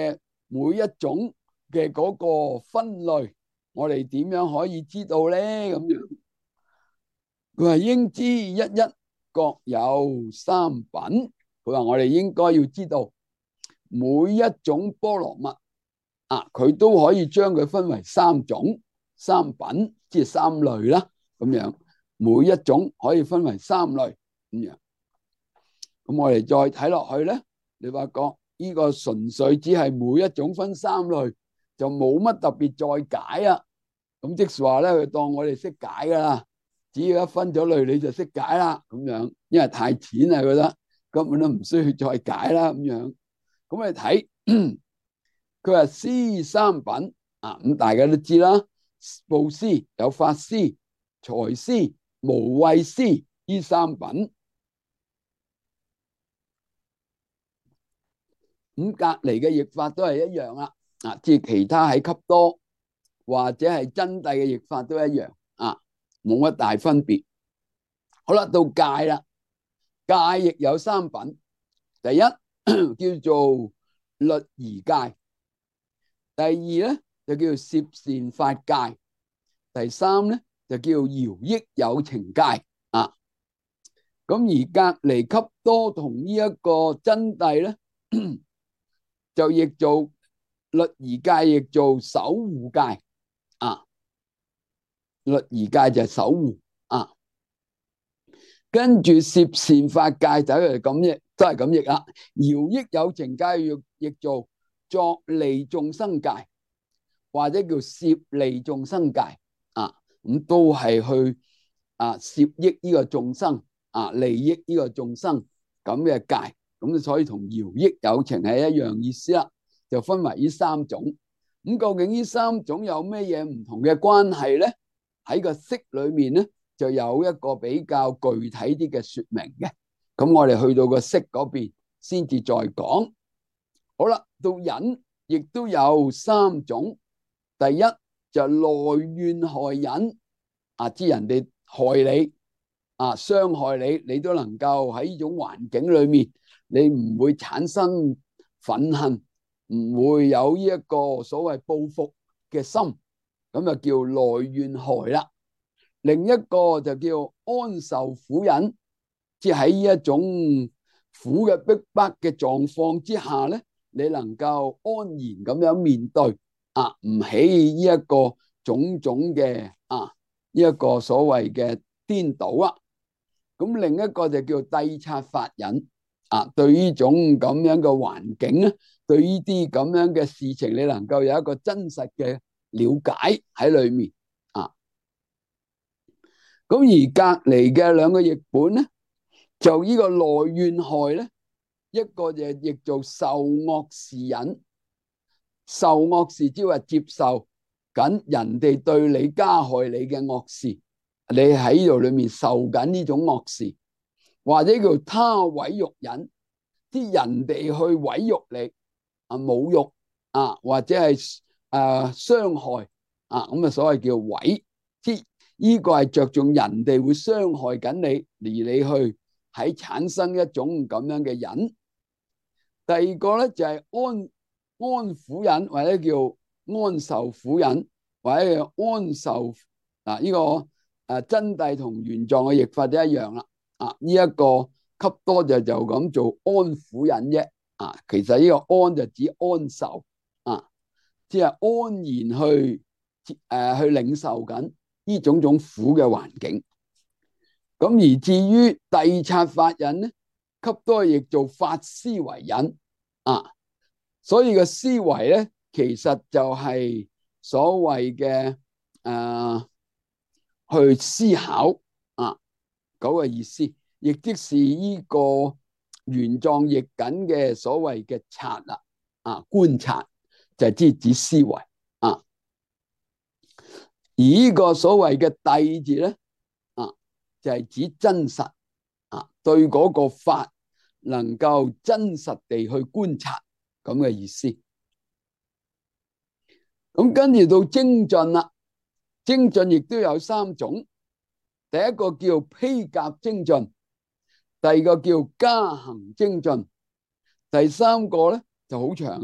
每一種嘅嗰個分類，我哋點樣可以知道咧？咁樣佢話應知一一各有三品。佢話我哋應該要知道每一種菠蘿蜜啊，佢都可以將佢分為三種、三品，即係三類啦。咁樣每一種可以分為三類咁樣。咁我哋再睇落去咧，你發覺呢個純粹只係每一種分三類，就冇乜特別再解啊。咁即係話咧，佢當我哋識解噶啦，只要一分咗類你就識解啦。咁樣，因為太淺啦，覺得根本都唔需要再解啦。咁樣，咁我哋睇佢話施三品啊，咁大家都知啦，布施有法施、財施、無畏施呢三品。咁隔籬嘅譯法都係一樣啦，啊，即係其他喺笈多或者係真諦嘅譯法都一樣啊，冇乜大分別。好啦，到戒啦，戒亦有三品。第一叫做律儀戒，第二咧就叫做攝善法戒，第三咧就叫做饒益有情戒啊。咁而隔籬笈多同呢一個真諦咧，就譯做律儀戒，譯做守護戒啊。律儀戒就係守護啊。跟住攝善法戒就係咁譯，都係咁譯啦。饒益有情戒要譯做作利眾生戒，或者叫攝利眾生戒啊。咁都係去啊攝益呢個眾生啊，利益呢個眾生咁嘅戒。咁所以同饒益有情係一樣意思啦，就分為呢三種。咁究竟呢三種有咩嘢唔同嘅關係咧？喺個釋裏面咧，就有一個比較具體啲嘅說明嘅。咁我哋去到個釋嗰邊先至再講。好啦，到忍亦都有三種。第一就內怨害忍，啊，知人哋害你啊，傷害你，你都能夠喺呢種環境裏面，你唔會產生憤恨，唔會有呢一個所謂報復嘅心，咁就叫內怨害啦。另一個就叫安受苦忍，即係喺呢一種苦嘅逼迫嘅狀況之下咧，你能夠安然咁樣面對啊，唔起呢一個種種嘅啊呢一個所謂嘅顛倒啊。咁另一個就叫諦察法忍啊，對呢種咁樣嘅環境咧，對呢啲咁樣嘅事情，你能夠有一個真實嘅了解喺裏面啊。咁而隔籬嘅兩個譯本咧，就呢個內怨害咧，一個就譯做受惡事忍，受惡事即係話接受緊人哋對你加害你嘅惡事，你喺度裏面受緊呢種惡事，或者叫他毀辱忍，啲人哋去毀辱你啊，侮辱啊，或者係誒傷害啊，咁啊所謂叫毀，即呢個係着重人哋會傷害緊你，而你去喺產生一種咁樣嘅忍。第二個咧就係安安苦忍，或者叫安受苦忍，或者叫安受嗱呢個誒真諦同原狀嘅譯法都一樣啦。啊，呢一個笈多就就咁做安苦忍啫。啊，其實呢個安就指安受啊，即係安然去誒去領受緊呢種種苦嘅環境。咁而至於諦察法忍咧，笈多亦做法思惟忍啊，所以個思維咧，其實就係所謂嘅誒去思考啊嗰個意思，亦即是呢個原狀譯緊嘅所謂嘅察啦啊，觀察就係指指思維啊。而呢個所謂嘅諦字咧啊，就係指真實啊，對嗰個法能夠真實地去觀察咁嘅意思。咁跟住到精進啦，精進亦都有三種。第一個叫披甲精進，第二個叫加行精進，第三個咧就好長啦，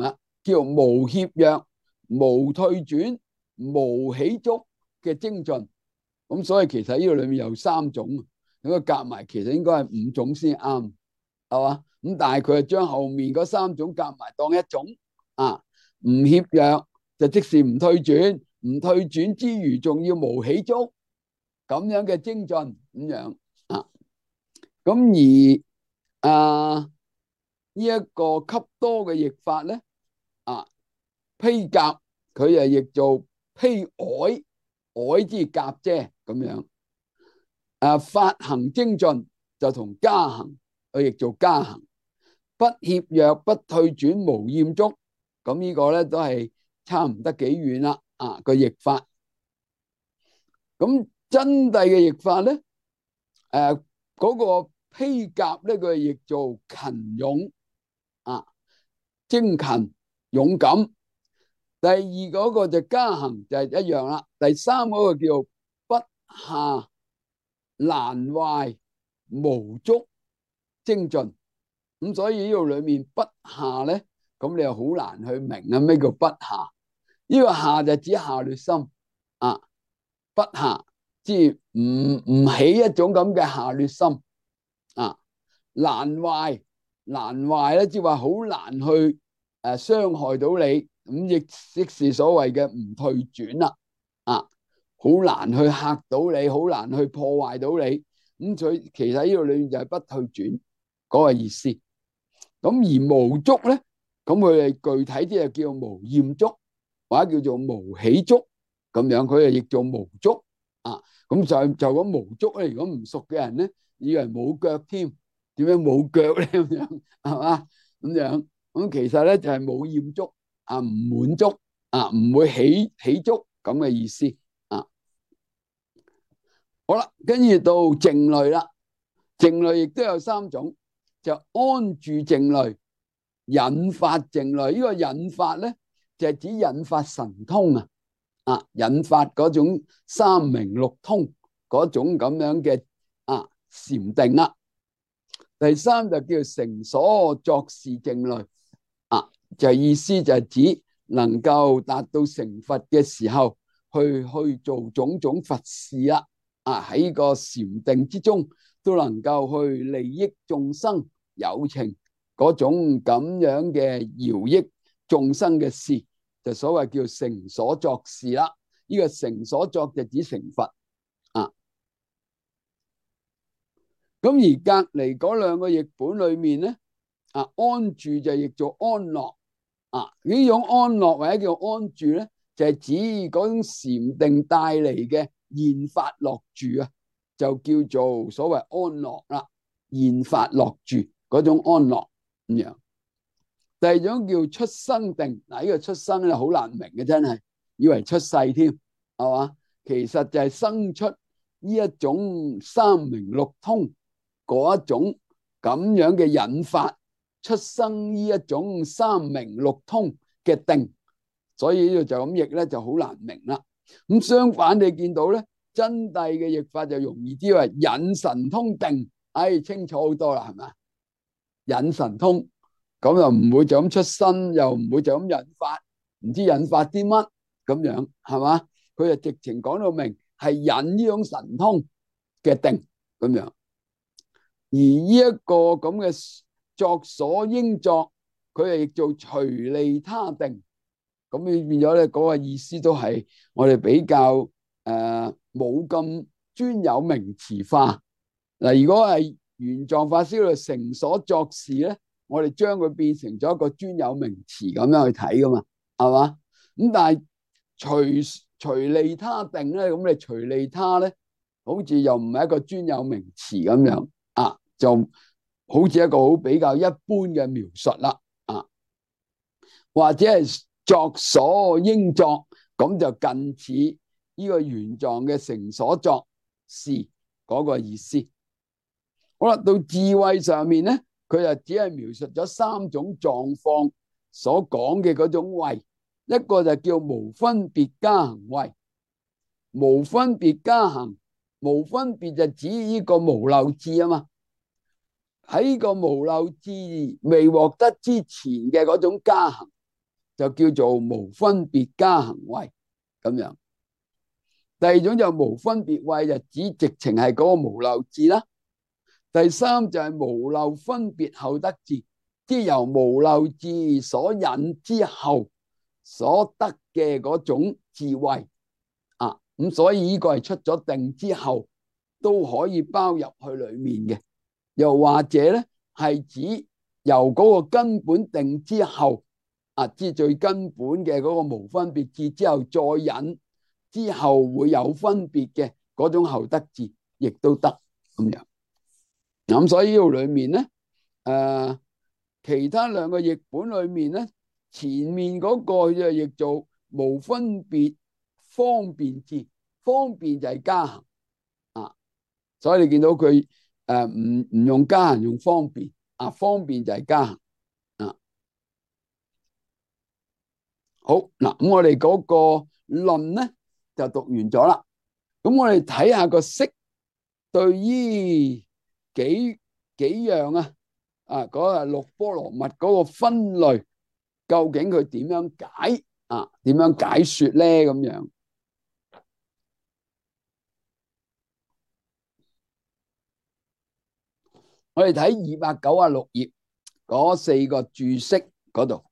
叫無協約、無退轉、無起足嘅精進。咁所以其實呢個裏面有三種，如果夾埋其實應該係五種先啱，係嘛？咁但係佢係將後面嗰三種夾埋當一種啊，唔協約就即是唔退轉，唔退轉之餘仲要無起足咁樣嘅精進咁樣啊。咁而啊呢一個給多嘅譯法咧啊，披甲佢又譯做披藹，藹之甲啫咁樣。啊，發行精進就同加行，佢譯做加行。不協約、不退轉、無厭足，咁呢個咧都係差唔得幾遠啦。啊，個譯法。咁真諦嘅譯法咧，誒、啊、嗰、那個披甲咧，佢係譯做勤勇啊，精勤勇敢。第二嗰個就加行就係一樣啦。第三嗰個叫不下難壞無足精進。咁所以呢度裏面不下咧，咁你又好難去明啊咩叫不下？呢、這個下就指下劣心啊，不下即係唔唔起一種咁嘅下劣心啊。難壞難壞咧，即係話好難去誒傷害到你，咁亦即是所謂嘅唔退轉啦啊，好難去嚇到你，好難去破壞到你。咁所以其實呢度裏面就係不退轉嗰個意思。咁而無足咧，咁佢係具體啲就叫無厭足，或者叫做無起足咁樣，佢係譯做無足啊。咁就就咁無足咧，如果唔熟嘅人咧，以為冇腳添，點樣冇腳咧咁樣係嘛？咁樣咁其實咧就係冇厭足啊，唔滿足啊，唔會起起足咁嘅意思啊。好啦，跟住到靜慮啦，靜慮亦都有三種。就安住靜慮、引發靜慮。呢個引發咧就係指引發神通啊，啊引發嗰種三明六通嗰種咁樣嘅啊禪定啦。第三就叫成所作事靜慮啊，就意思就係指能夠達到成佛嘅時候，去去做種種佛事啦。啊喺個禪定之中都能夠去利益眾生有情嗰種咁樣嘅饒益眾生嘅事，就所謂叫成所作事啦。呢、這個成所作就指成佛啊。咁而隔籬嗰兩個譯本裏面咧，啊安住就譯做安樂啊。呢種安樂或者叫安住咧，就係、是、指嗰種禪定帶嚟嘅現法樂住啊，就叫做所謂安樂啦。現法樂住嗰種安樂咁樣。第二種叫出生定，嗱、這、呢個出生咧好難明嘅，真係以為出世添係嘛？其實就係生出呢一種三明六通嗰一種咁樣嘅引發，出生呢一種三明六通嘅定，所以呢度就咁譯咧就好難明啦。咁相反你見到咧，真諦嘅譯法就容易啲，話引神通定，哎清楚好多啦，係咪？引神通咁又唔會就咁出生，又唔會就咁引發，唔知引發啲乜咁樣，係嘛？佢就直情講到明係引呢種神通嘅定咁樣。而呢一個咁嘅作所應作，佢係做隨利他定，咁你變咗咧嗰個意思都係我哋比較誒冇咁專有名詞化。嗱，如果係玄奘法師度成所作事咧，我哋將佢變成咗一個專有名詞咁樣去睇噶嘛，係嘛？咁但係隨隨利他定咧，咁你隨利他咧，好似又唔係一個專有名詞咁樣啊，就好似一個好比較一般嘅描述啦啊，或者係作所應作，咁就近似呢個玄奘嘅成所作事嗰個意思。好啦，到智慧上面咧，佢就只係描述咗三種狀況所講嘅嗰種慧，一個就叫無分別加行慧。無分別加行，無分別就指呢個無漏智啊嘛。喺個無漏智未獲得之前嘅嗰種加行， 就叫做無分別加行位咁樣。第二種就無分別位，就指直情係嗰個無漏智啦。第三就係無漏分別後得智，即係由無漏智所引之後所得嘅嗰種智慧啊。咁所以呢個係出咗定之後都可以包入去裏面嘅。又或者咧係指由嗰個根本定之後啊，即係最根本嘅嗰個無分別智之後再引之後會有分別嘅嗰種後得智，亦都得咁樣。咁所以呢度裏面咧，誒、呃，其他兩個譯本裏面咧，前面嗰個就譯做無分別方便智，方便就係加行啊，所以你見到佢誒唔唔用加行，用方便啊，方便就係加行啊。好嗱，咁我哋嗰個論咧就讀完咗啦。咁我哋睇下個釋對於幾幾樣啊啊嗰個六波羅蜜嗰個分類，究竟佢點樣解啊？點樣解說咧？咁樣我哋睇二百九十六頁嗰四個注釋嗰度。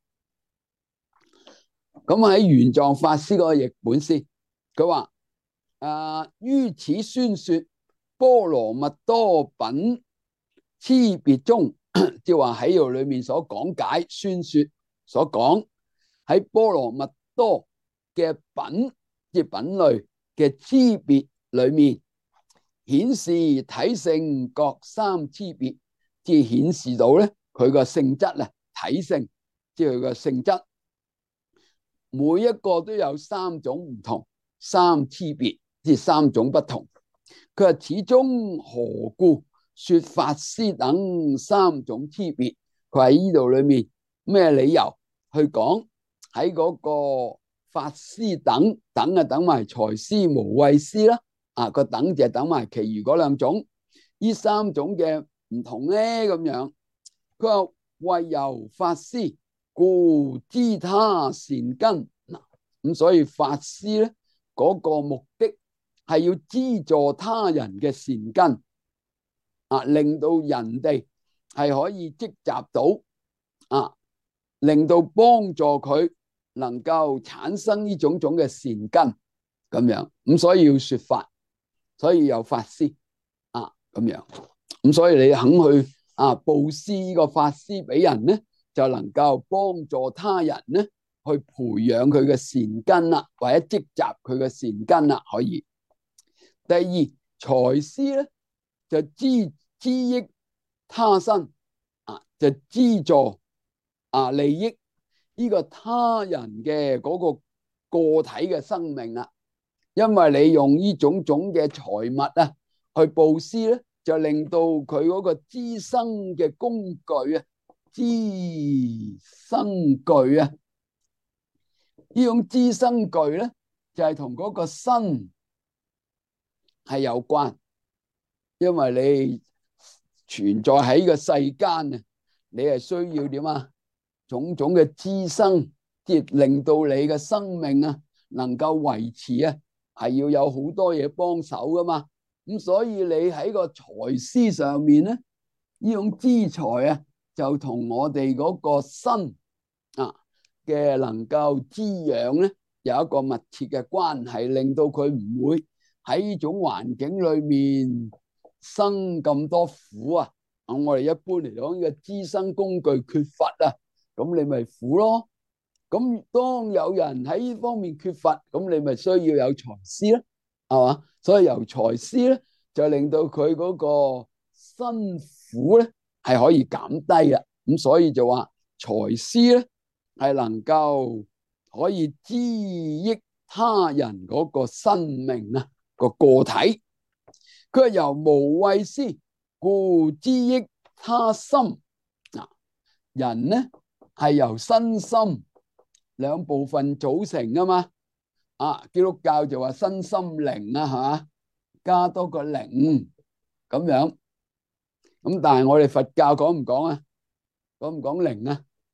咁喺玄奘法師嗰個譯本先，佢話啊，於此宣說波羅蜜多品差別中，即係話喺度裏面所講解宣說所講喺波羅蜜多嘅品，即係品類嘅差別裏面，顯示體性各三差別，即係顯示到咧佢個性質啊，體性即係佢個性質。每一個都有三種唔同，三差別，即係三種不同。佢話始終何故說法師等三種差別？佢喺呢度裏面咩理由去講喺嗰個法師等等啊，等埋財師無畏師啦，啊個等就等埋其餘嗰兩種，呢三種嘅唔同咧咁樣。佢話為由法師，故知他善根嗱，咁所以法師咧嗰個目的係要資助他人嘅善根啊，令到人哋係可以積集到啊，令到幫助佢能夠產生呢種種嘅善根咁樣，咁所以要說法，所以有法師啊咁樣，咁所以你肯去啊布施呢個法師俾人咧，就能夠幫助他人咧，去培養佢嘅善根啦，或者積集佢嘅善根啦，可以。第二，財師咧就資資益他身啊，就資助啊利益呢個他人嘅嗰個個體嘅生命啊，因為你用呢種種嘅財物啊去布施咧，就令到佢嗰個資生嘅工具啊，資生具啊，呢種資生具咧就係同嗰個身係有關，因為你存在喺個世間啊，你係需要點啊？種種嘅資生，即係令到你嘅生命啊能夠維持啊，係要有好多嘢幫手噶嘛。咁所以你喺個財師上面咧，呢種資財啊，就同我哋嗰個身啊嘅能夠滋養咧，有一個密切嘅關係，令到佢唔會喺呢種環境裏面生咁多苦啊。咁我哋一般嚟講，呢個資生工具缺乏啊，咁你咪苦咯。咁當有人喺呢方面缺乏，咁你咪需要有財師啦，係嘛？所以由財師咧，就令到佢嗰個辛苦咧係可以減低啊。咁所以就話財師咧係能夠可以資益他人嗰個生命啊，個個體。佢係由無畏師，故資益他心嗱。人咧係由身心兩部分組成噶嘛。啊，基督教就話身心靈啊，係嘛，加多個靈咁樣。咁但係我哋佛教講唔講啊？講唔講靈啊？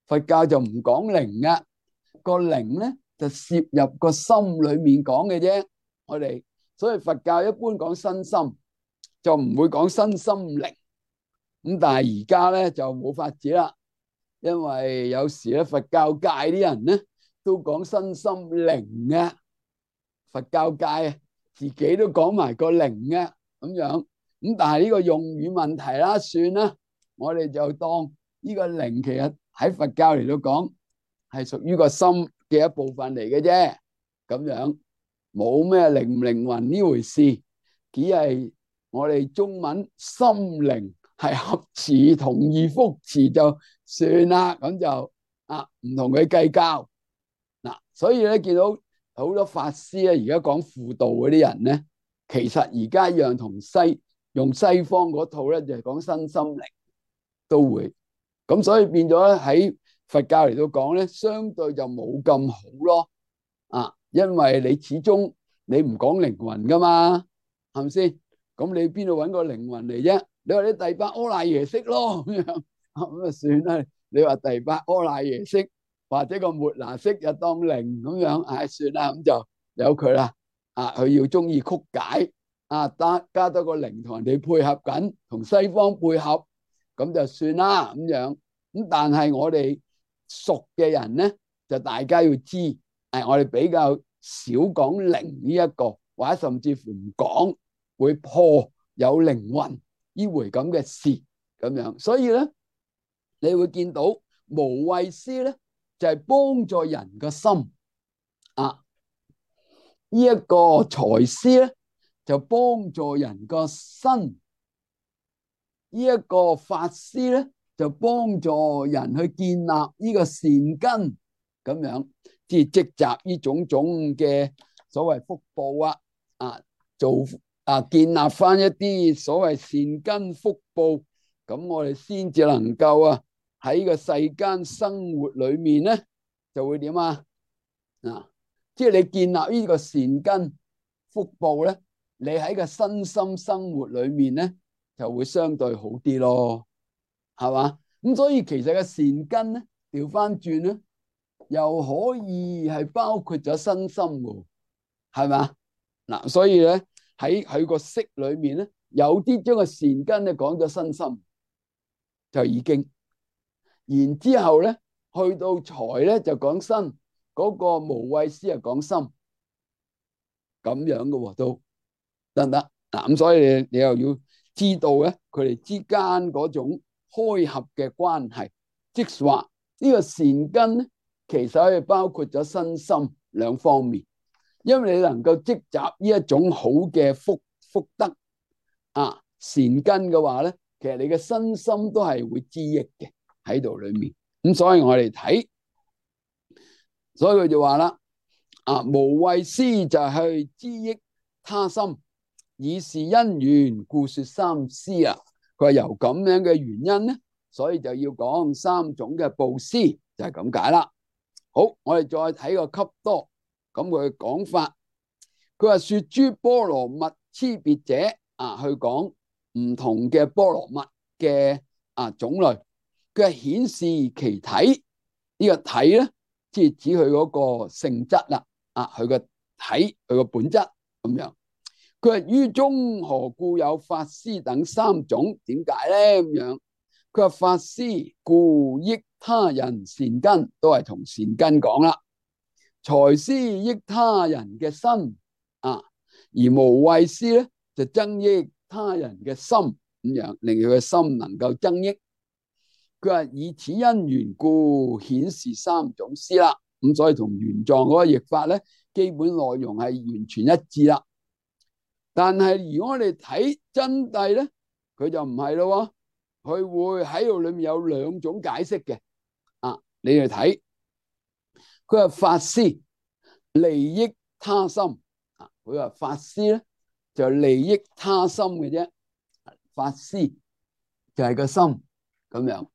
佛教就唔講靈嘅，個靈咧就攝入個心裏面講嘅啫。我哋所以佛教一般講身心，就唔會講身心靈。咁但係而家咧就冇法子啦，因為有時咧佛教界啲人咧都講身心靈嘅，佛教界啊自己都講埋個靈嘅咁樣。咁但係呢個用語問題啦，算啦，我哋就當呢個靈其實喺佛教嚟到講係屬於個心嘅一部分嚟嘅啫，咁樣冇咩靈唔靈魂呢回事，只係我哋中文心靈係合詞同義複詞就算啦，咁就啊唔同佢計較嗱。所以咧見到好多法師咧而家講輔導嗰啲人咧，其實而家一樣同西用西方嗰套咧就係講身心靈都會，咁所以變咗咧喺佛教嚟到講咧，相對就冇咁好咯啊，因為你始終你唔講靈魂噶嘛，係咪先？咁你邊度揾個靈魂嚟啫？你話啲第八阿賴耶識咯咁樣，咁啊算啦。你話第八阿賴耶識或者個末那識就當靈咁樣，唉算啦，咁就由佢啦。啊，佢要中意曲解啊，加加多個靈同人哋配合緊，同西方配合，咁就算啦咁樣。咁但係我哋熟嘅人咧，就大家要知，誒我哋比較少講靈呢一個，或者甚至乎唔講會破有靈魂呢回咁嘅事咁樣。所以咧，你會見到無畏師咧就係幫助人個心啊，呢一個財師咧就幫助人個身，呢一個法師咧就幫助人去建立呢個善根，咁樣即係積集呢種種嘅所謂福報啊，啊做啊建立翻一啲所謂善根福報，咁我哋先至能夠啊喺個世間生活裏面咧就會點啊啊，即係你建立呢個善根福報咧，你喺個身心生活裏面咧就會相對好啲咯，係嘛？咁所以其實個善根咧調翻轉咧，又可以係包括咗身心嘅，係嘛？嗱，所以咧喺佢個識裏面咧，有啲將個善根咧講咗身心就已經，然之後咧去到財咧就講身，嗰個無畏師係講心，咁樣嘅喎都得唔得？嗱，咁所以你你又要知道咧，佢哋之間嗰種開合嘅關係，即係話呢個善根咧，其實可以包括咗身心兩方面，因為你能夠積集呢一種好嘅福福德啊善根嘅話咧，其實你嘅身心都係會滋益嘅喺度裏面。咁所以我哋睇，所以佢就話啦，啊無畏師就係去滋益他心。以是因緣故說三施啊，佢話由咁樣嘅原因咧，所以就要講三種嘅布施，就係咁解啦。好，我哋再睇個笈多，咁佢嘅講法，佢話說諸波羅蜜差別者啊，去講唔同嘅波羅蜜嘅啊種類，佢係顯示其體，呢個體咧，即係指佢嗰個性質啦，啊佢個體佢個本質咁樣。佢話於中何故有法施等三種？點解咧咁樣？佢話法施故益他人善根，都係同善根講啦。財施益他人嘅身啊，而無畏施咧就增益他人嘅心，咁樣令佢嘅心能夠增益。佢話以此因緣故顯示三種施啦。咁所以同原狀嗰個譯法咧，基本內容係完全一致啦。但係如果我哋睇真諦咧，佢就唔係咯，佢會喺度裏面有兩種解釋嘅。啊，你哋睇，佢話法施利益他心，啊，佢話法施咧就利益他心嘅啫，法施就係個心咁樣。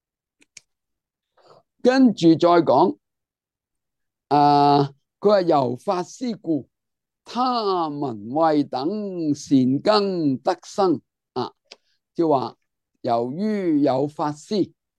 跟住再講，啊，佢話由法施故，他聞慧等善根得生啊，即係話由於有法施，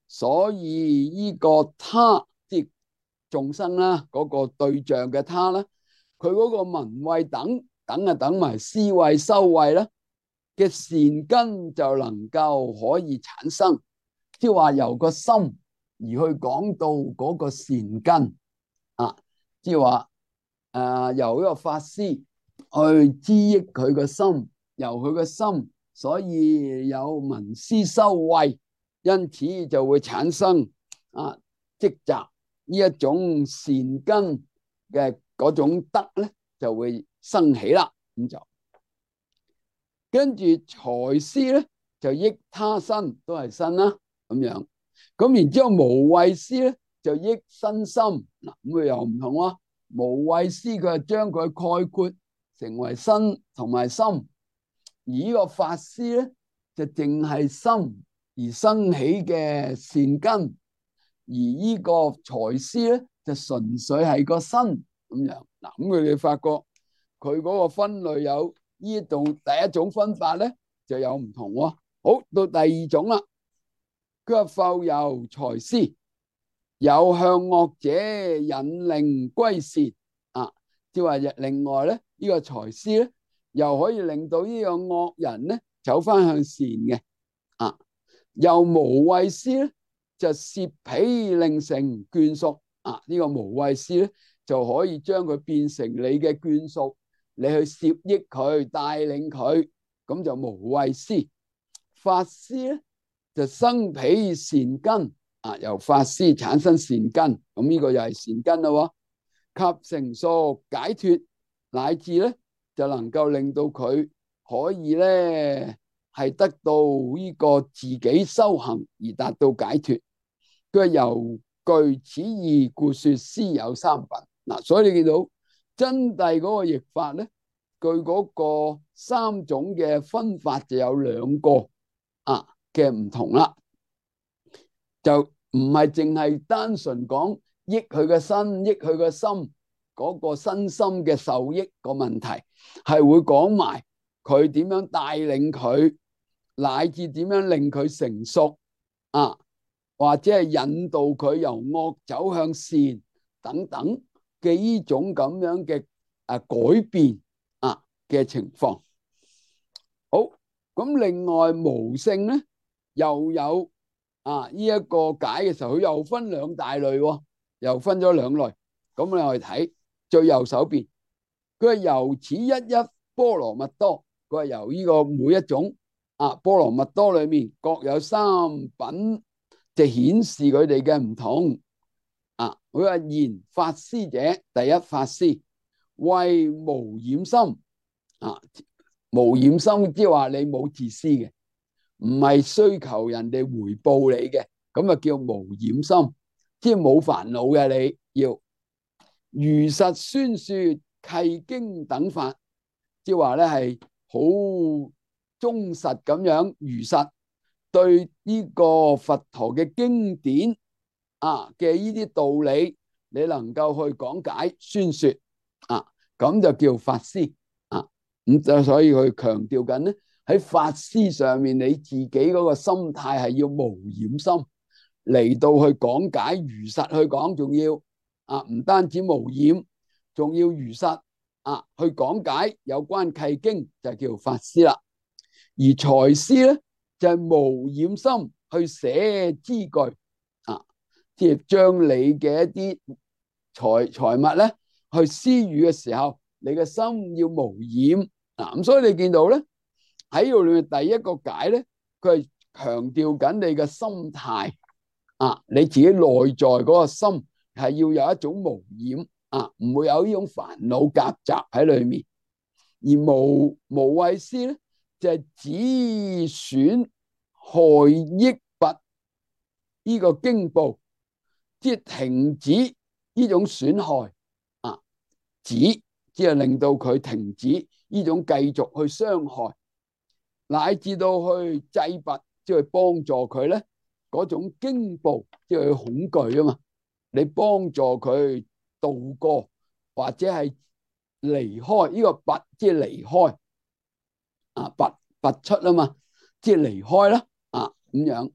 所以呢個他即係眾生啦，嗰個對象嘅他啦，佢嗰個聞慧等等啊，等埋思慧修慧啦嘅善根就能夠可以產生，即係話由個心而去講到嗰個善根啊，即係話誒由一個法師去知益佢個心，由佢個心，所以有聞思修慧，因此就會產生啊積集呢一種善根嘅嗰種德咧，就會生起啦。咁就跟住財施咧，就益他身，都係身啦，咁樣。咁然之後無畏施咧，就益身心。嗱，咁佢又唔同咯。無畏施佢係將佢概括成為身同埋心，而呢個法施咧就淨係心而生起嘅善根，而呢個財施咧就純粹係個身咁樣。嗱，咁佢哋發覺佢嗰個分類有呢度第一種分法咧就有唔同喎。好，到第二種啦，佢話復由財施，有向惡者引令歸善啊，即係話另外咧呢個財施咧又可以令到呢個惡人咧走翻向善嘅啊。又無畏施咧就攝彼令成眷屬啊，呢個無畏施咧就可以將佢變成你嘅眷屬，你去攝益佢，帶領佢，咁就無畏施。法施咧就生彼善根啊，由法施產生善根，咁呢個又係善根咯。及成熟解脫，乃至咧就能夠令到佢可以咧係得到呢個自己修行而達到解脫。佢係由具此義故說施有三品。嗱，所以你見到真諦嗰個譯法咧，據嗰個三種嘅分法就有兩個啊嘅唔同啦，就唔係淨係單純講益佢嘅身，益佢嘅心嗰個身心嘅受益個問題，係會講埋佢點樣帶領佢，乃至點樣令佢成熟啊，或者係引導佢由惡走向善等等嘅呢種咁樣嘅啊改變啊嘅情況。好，咁另外無性咧又有啊呢一個解嘅時候，佢又分兩大類喎，又分咗兩類。咁我哋睇最右手邊，佢係由此一一波羅蜜多，佢係由呢個每一種啊波羅蜜多裏面各有三品，就顯示佢哋嘅唔同啊。佢話言法施者，第一法施為無染心啊，無染心即係話你冇自私嘅，唔係需求人哋回報你嘅，咁啊叫無染心，即係冇煩惱嘅。你要如實宣說契經等法，即係話咧係好忠實咁樣如實對呢個佛陀嘅經典啊嘅呢啲道理，你能夠去講解宣說啊，咁就叫法施啊。咁就所以佢強調緊咧，喺法施上面你自己嗰個心態係要無染心嚟到去講解，如實去講，仲要啊唔單止無染，仲要如實啊去講解有關契經，就叫法施啦。而財施咧就係、是、無染心去寫資句啊，即係將你嘅一啲財財物咧去施予嘅時候，你嘅心要無染啊。咁所以你見到咧喺度裏面第一個解咧，佢係強調緊你嘅心態啊，你自己內在嗰個心係要有一種無染啊，唔會有呢種煩惱夾雜喺裏面。而無無畏施咧就係、是、止損害益拔呢個經部，即係停止呢種損害啊，止即係令到佢停止呢種繼續去傷害，乃至到去制拔，即係幫助佢咧嗰種驚怖，即係恐懼啊嘛。你幫助佢度過或者係離開呢個拔，即係離開啊，拔拔出啊嘛，即係離開啦啊咁樣。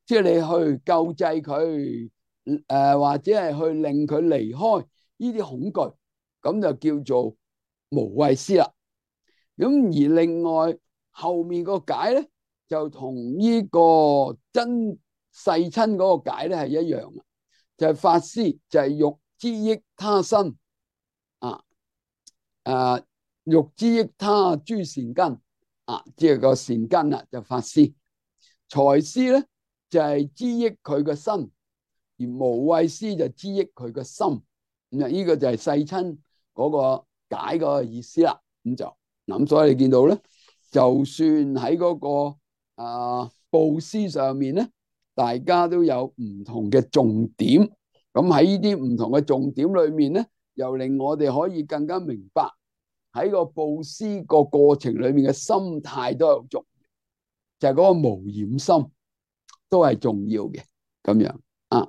即係你去救濟佢，誒、呃、或者係去令佢離開呢啲恐懼，咁就叫做無畏施啦。咁而另外後面個解咧，就同呢個真世親嗰個解咧係一樣嘅，就係、是、法施就係欲知益他身啊，誒欲知益他諸善根啊，即係個善根啊，就法施。財施咧就係、是、知益佢個身，而無畏施就知益佢個心。咁啊，呢個就係世親嗰個解嗰個意思啦。咁就咁，所以你見到咧，就算喺嗰、那個啊布施上面咧，大家都有唔同嘅重點。咁喺呢啲唔同嘅重點裏面咧，又令我哋可以更加明白喺個布施個過程裏面嘅心態都有重要，就係、是、嗰個無染心都係重要嘅。咁樣啊，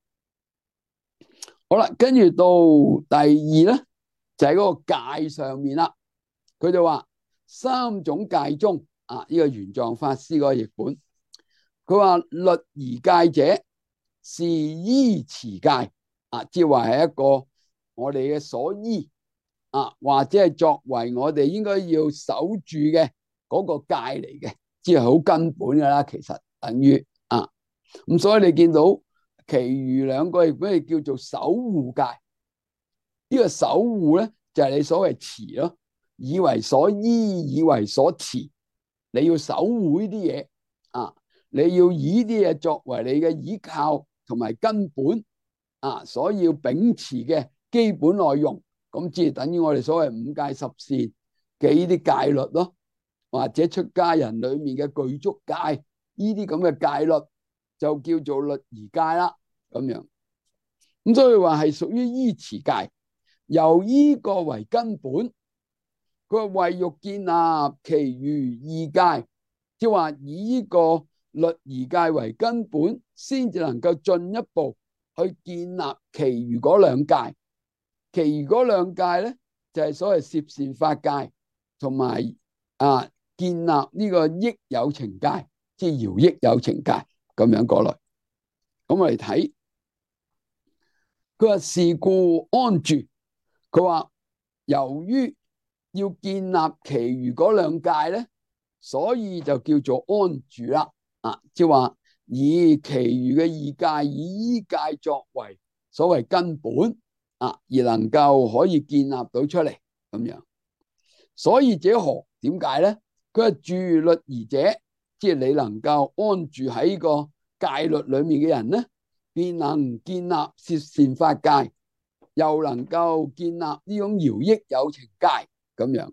好啦，跟住到第二咧，就喺、是、嗰個戒上面啦。佢就話三種戒中啊，呢、這個玄奘法師嗰個譯本，佢話律儀戒者是依持戒啊，即係話係一個我哋嘅所依啊，或者係作為我哋應該要守住嘅嗰個戒嚟嘅，即係好根本噶啦。其實等於啊，咁所以你見到其餘兩個譯本係叫做守護戒。呢、這個守護咧就係、是、你所謂持咯。以為所依，以為所持，你要守護呢啲嘢啊！你要以呢啲嘢作為你嘅依靠同埋根本啊，所以要秉持嘅基本內容，咁即係等於我哋所謂五戒十善嘅呢啲戒律咯，或者出家人裏面嘅具足戒呢啲咁嘅戒律，就叫做律儀戒啦。咁樣咁所以話係屬於依持戒，由依個為根本。佢話為欲建立其餘二戒，即係話以呢個律儀戒為根本，先至能夠進一步去建立其餘嗰兩戒。其餘嗰兩戒咧，就係、是、所謂攝善法戒，同埋啊建立呢個益有情戒，即係饒益有情戒咁樣過來。咁我哋睇，佢話是故安住。佢話由於要建立其餘嗰兩戒咧，所以就叫做安住啦。啊，即係話以其餘嘅二戒，以依戒作為所謂根本啊，而能夠可以建立到出嚟咁樣。所以者何？點解咧？佢係住律儀者，即係你能夠安住喺個戒律裏面嘅人咧，便能建立攝善法戒，又能夠建立呢種饒益有情戒。咁樣，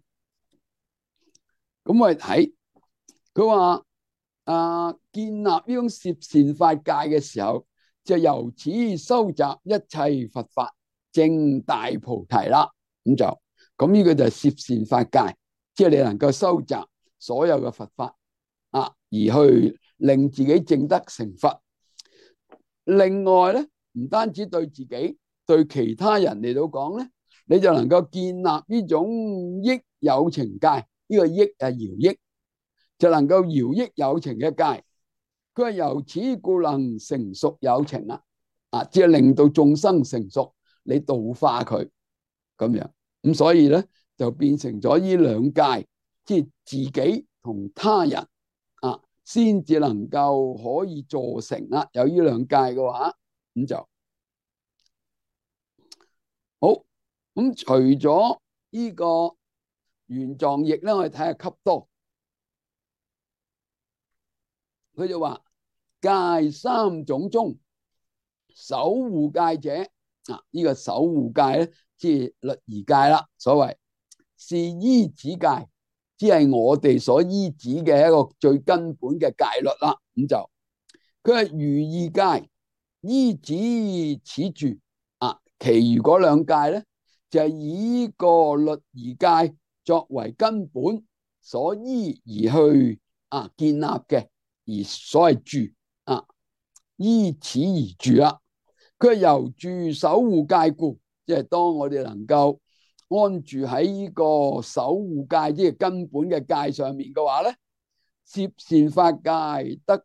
咁我哋睇佢話啊，建立呢種攝善法戒嘅時候，就由此收集一切佛法，證大菩提啦。咁就咁呢個就係攝善法戒，即係你能夠收集所有嘅佛法啊，而去令自己證得成佛。另外咧，唔單止對自己，對其他人嚟到講咧，你就能夠建立呢種益有情戒，呢、這個益係饒益，就能夠饒益有情嘅戒。佢係由此故能成熟有情啦，啊，即係令到眾生成熟，你度化佢咁樣。咁所以咧就變成咗呢兩戒，即係自己同他人啊，先至能夠可以助成啦。有呢兩戒嘅話，咁就好。咁除咗呢個玄奘譯咧，我哋睇下笈多，佢就話戒三種中，守護戒者啊，呢、這個守護戒咧，即係律儀戒啦。所謂是依止戒，只係我哋所依止嘅一個最根本嘅戒律啦。咁就佢係餘二戒，依止此住啊，其餘嗰兩戒咧，就係、是、以個律儀戒作為根本所依而去啊建立嘅，而所謂住啊，依此而住啦。佢係由住守護戒故，即係當我哋能夠安住喺呢個守護戒，即係根本嘅戒上面嘅話咧，攝善法戒得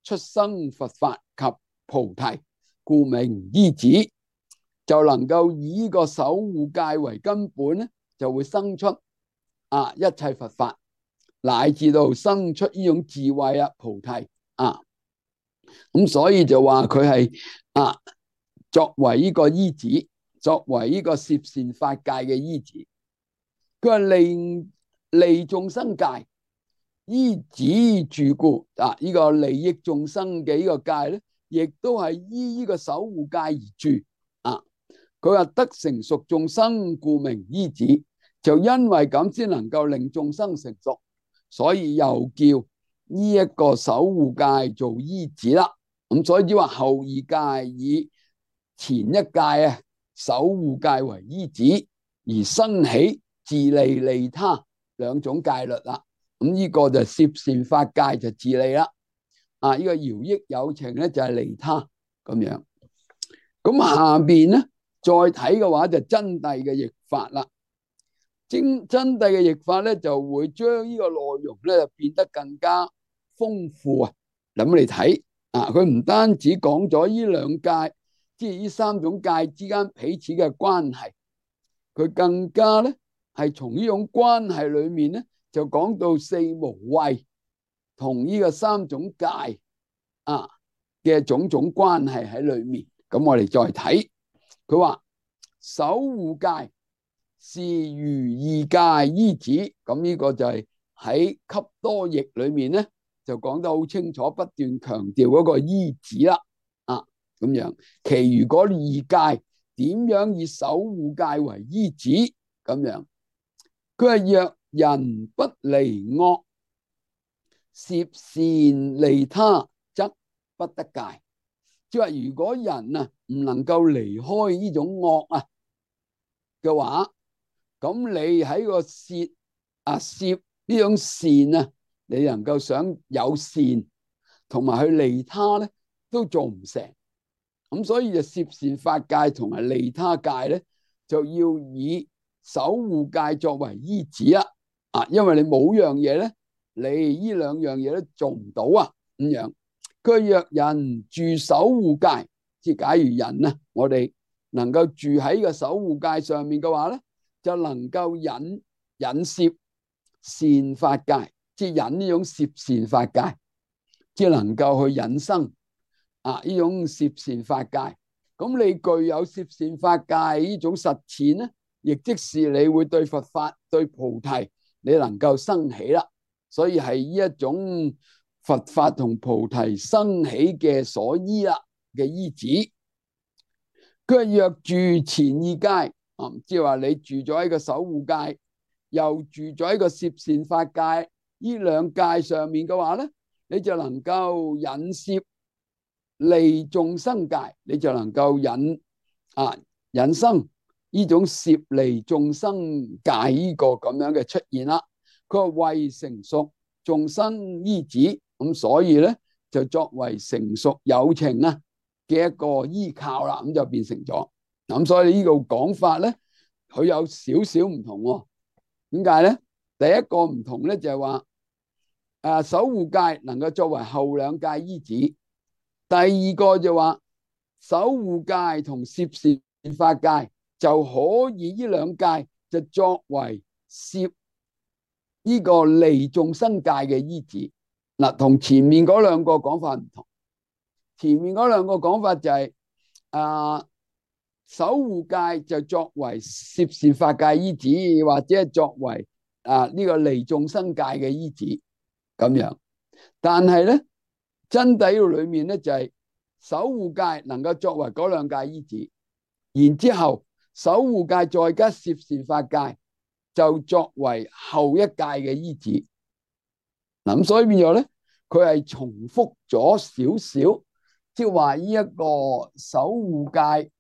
出生佛法及菩提，故名依止。就能夠以呢個守護戒為根本咧，就會生出啊一切佛法，乃至到生出呢種智慧啊菩提啊。咁所以就話佢係啊作為呢個依止，作為呢個攝善法界嘅依止。佢話利利眾生戒，依止住故啊，呢、這個利益眾生嘅呢個戒咧，亦都係依呢個守護戒而住啊。佢話得成熟眾生，故名依止，就因為咁先能夠令眾生成熟，所以又叫呢一個守護戒做依止啦。咁所以只話後二戒以前一戒啊守護戒為依止，而生起自利利他兩種戒律啦。咁呢個就攝善法戒就自利啦，啊呢個饒益有情咧就係利他咁樣。咁下邊咧再睇嘅話就真諦嘅譯法啦。真真諦嘅譯法咧就會將呢個內容咧就變得更加豐富啊。咁嚟睇啊，佢唔單止講咗呢兩戒，即係呢三種戒之間彼此嘅關係，佢更加咧係從呢種關係裏面咧就講到四無畏同呢個三種戒啊嘅種種關係喺裏面。咁我哋再睇，佢話守護戒是如二戒依止，咁呢個就係喺笈多譯裏面咧就講得好清楚，不斷強調嗰個依止啦。啊，咁樣，其餘嗰二戒點樣以守護戒為依止？咁樣，佢係若人不離惡，攝善利他，則不得戒。即係話，如果人啊唔能夠離開呢種惡啊嘅話，咁你喺個攝啊攝呢種善啊，你能夠想有善同埋去利他咧，都做唔成。咁所以就攝善法戒同埋利他戒咧，就要以守護戒作為依止啊！啊，因為你冇樣嘢咧，你呢兩樣嘢都做唔到啊！咁樣。佢若人住守護戒，即係假如人啊，我哋能夠住喺個守護戒上面嘅話咧，就能夠引引攝善法戒，即係引呢種攝善法戒，即係能夠去引生啊呢種攝善法戒。咁你具有攝善法戒呢種實踐咧，亦即是你會對佛法、對菩提，你能夠生起啦。所以係呢一種佛法同菩提生起嘅所依啦嘅依止。佢若住前二戒，啊，即係話你住咗喺個守護戒，又住咗喺個攝善法戒呢兩戒上面嘅話咧，你就能夠引攝利眾生戒，你就能夠引啊引生呢種攝利眾生戒呢個咁樣嘅出現啦。佢話為成熟眾生依止。咁所以咧就作為成熟有情啊嘅一個依靠啦，咁就變成咗。咁所以呢個講法咧，佢有少少唔同喎。點解咧？第一個唔同咧就係話，誒守護戒能夠作為後兩戒依止。第二個就話守護戒同攝善法戒就可以呢兩戒就作為攝呢個利眾生戒嘅依止。嗱，同前面嗰兩個講法唔同。前面嗰兩個講法就係、是、啊，守護戒就作為攝善法戒依止，或者係作為啊呢、這個利眾生戒嘅依止咁樣。但係咧，真諦裏面咧就係、是、守護戒能夠作為嗰兩戒依止，然之後守護戒再加攝善法戒就作為後一戒嘅依止。咁所以變咗咧，佢係重複咗少少，即係話呢一個守護戒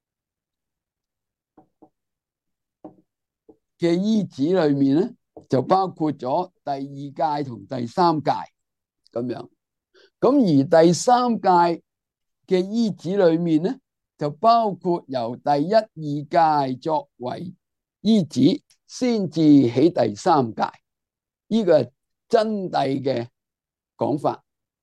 嘅依止裏面咧，就包括咗第二戒同第三戒咁樣。咁而第三戒嘅依止裏面咧，就包括由第一、二戒作為依止，先至起第三戒。呢個係真諦嘅講法。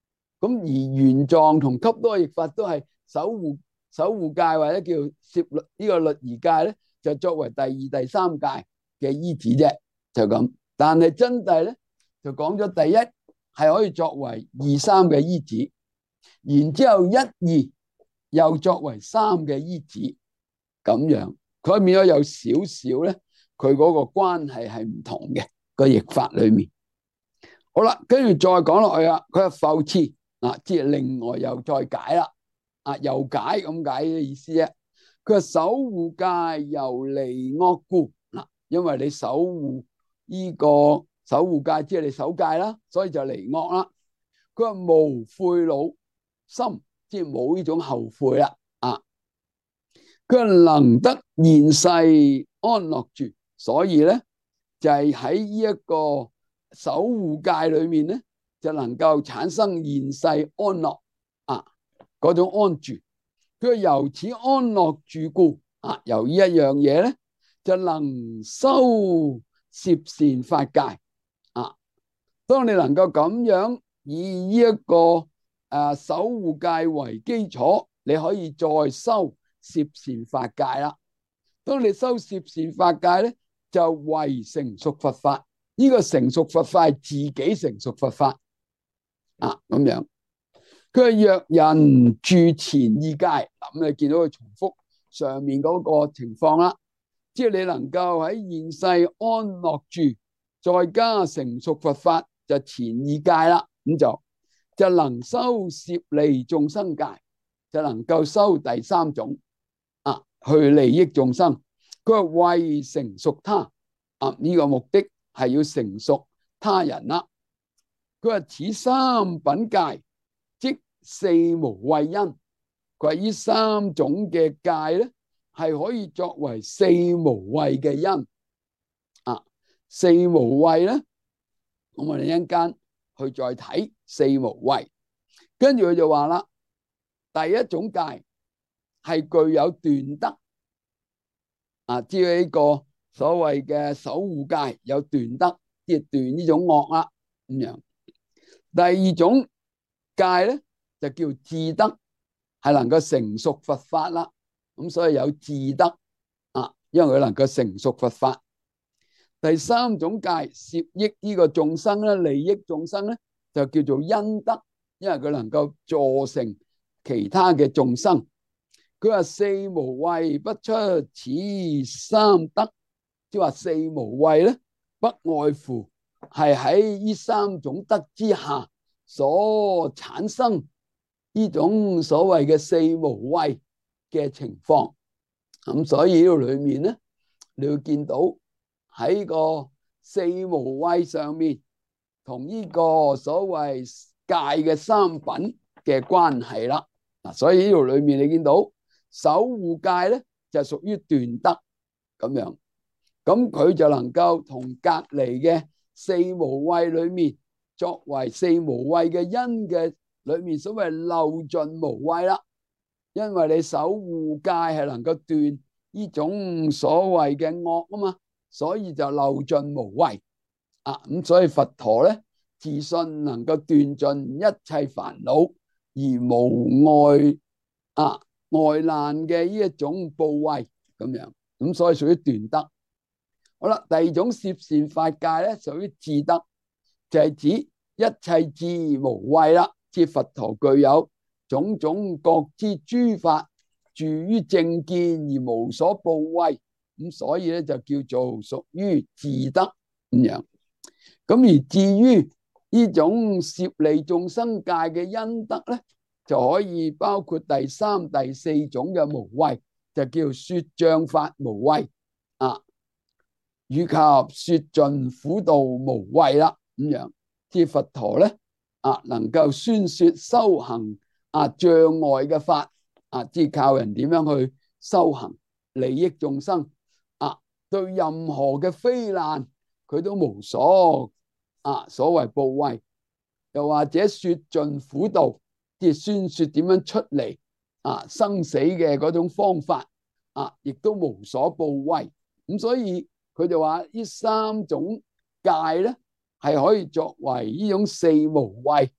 咁而原狀同笈多嘅譯法都係守護守護戒或者叫攝律呢個律儀戒咧，就作為第二、第三戒嘅醫旨啫，就咁。但係真諦咧就講咗第一係可以作為二三嘅醫旨，然之後一二又作為三嘅醫旨，咁樣佢變咗有少少咧，佢嗰個關係係唔同嘅個譯法裏面。好啦，跟住再講落去啊，佢係復次啊，即係另外又再解啦，啊又解咁解嘅意思啫。佢係守護戒由離惡故嗱，因為你守護呢個守護戒，即係你守戒啦，所以就離惡啦。佢話無悔惱心，即係冇呢種後悔啦。啊，佢話能得現世安樂住，所以咧就係喺呢一個守護戒裏面咧，就能夠產生現世安樂啊，嗰種安住。佢話由此安樂住故啊，由呢一樣嘢咧，就能修攝善法戒啊。當你能夠咁樣以呢一個誒守護戒為基礎，你可以再修攝善法戒啦。當你修攝善法戒咧，就為成熟佛法。呢個成熟佛法係自己成熟佛法啊，咁樣。佢係若人住前二戒，咁你見到佢重複上面嗰個情況啦，即係你能夠喺現世安樂住，再加成熟佛法就前二戒啦，咁就就能修攝利眾生戒，就能夠修第三種啊，去利益眾生。佢話為成熟他啊，呢個目的係要成熟他人啦。佢話此三品戒即四無畏因，佢話呢三種嘅戒咧係可以作為四無畏嘅因啊。四無畏咧，咁我哋一陣間去再睇四無畏。跟住佢就話啦，第一種戒係具有斷德啊，即係呢個所謂嘅守護戒有斷德，即係斷呢種惡啦咁樣。第二種戒咧就叫智德，係能夠成熟佛法啦，咁所以有智德啊，因為佢能夠成熟佛法。第三種戒攝益呢個眾生咧，利益眾生咧，就叫做恩德，因為佢能夠助成其他嘅眾生。佢話四無畏不出此三德，即係話四無畏咧，不外乎係喺呢三種德之下所產生呢種所謂嘅四無畏嘅情況。咁所以呢度裏面咧，你會見到喺個四無畏上面同呢個所謂戒嘅三品嘅關係啦。嗱，所以呢度裏面你見到守護戒咧就屬於斷德咁樣，咁佢就能夠同隔離嘅四無畏裏面作為四無畏嘅因嘅裏面所謂漏盡無畏啦。因為你守護戒係能夠斷呢種所謂嘅惡啊嘛，所以就漏盡無畏啊。咁所以佛陀咧自信能夠斷盡一切煩惱而無礙啊外難嘅呢一種怖畏咁樣，咁所以屬於斷德。好啦，第二種攝善法戒咧屬於智德，就係指一切智無畏啦，即佛陀具有種種各之諸法，住於正見而無所怖畏，咁所以咧就叫做屬於智德咁樣。咁而至於呢種攝利眾生戒嘅恩德咧，就可以包括第三、第四種嘅無畏，就叫說像法無畏啊，以及說盡苦道無畏啦咁樣。即佛陀咧啊，能夠宣說修行啊障礙嘅法啊，即靠人點樣去修行利益眾生啊，對任何嘅非難佢都無所啊所謂怖畏，又或者說盡苦道，即係宣說點樣出嚟啊生死嘅嗰種方法啊，亦都無所怖畏。咁所以佢就話呢三種戒咧係可以作為呢種四無畏，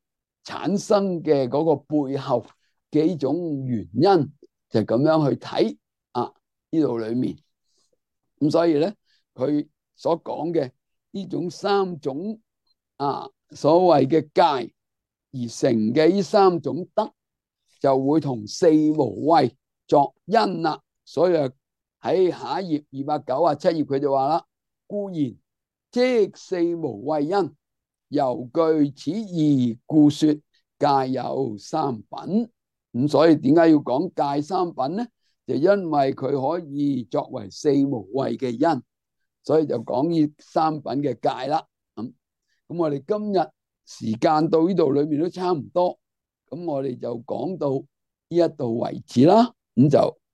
產生嘅嗰個背後幾種原因，就咁樣去睇啊呢度裏面。咁所以咧，佢所講嘅呢種三種啊所謂嘅戒而成嘅呢三種德，就會同四無畏作因啦。所以啊喺下一頁二百九啊七頁佢就話啦，故言即四無畏因，由據此義故說戒有三品。咁所以點解要講戒三品呢？就因為佢可以作為四無畏嘅因，所以就講呢三品嘅戒啦。咁咁我哋今日時間到呢度裏面都差唔多，咁我哋就講到呢一度為止啦。咁就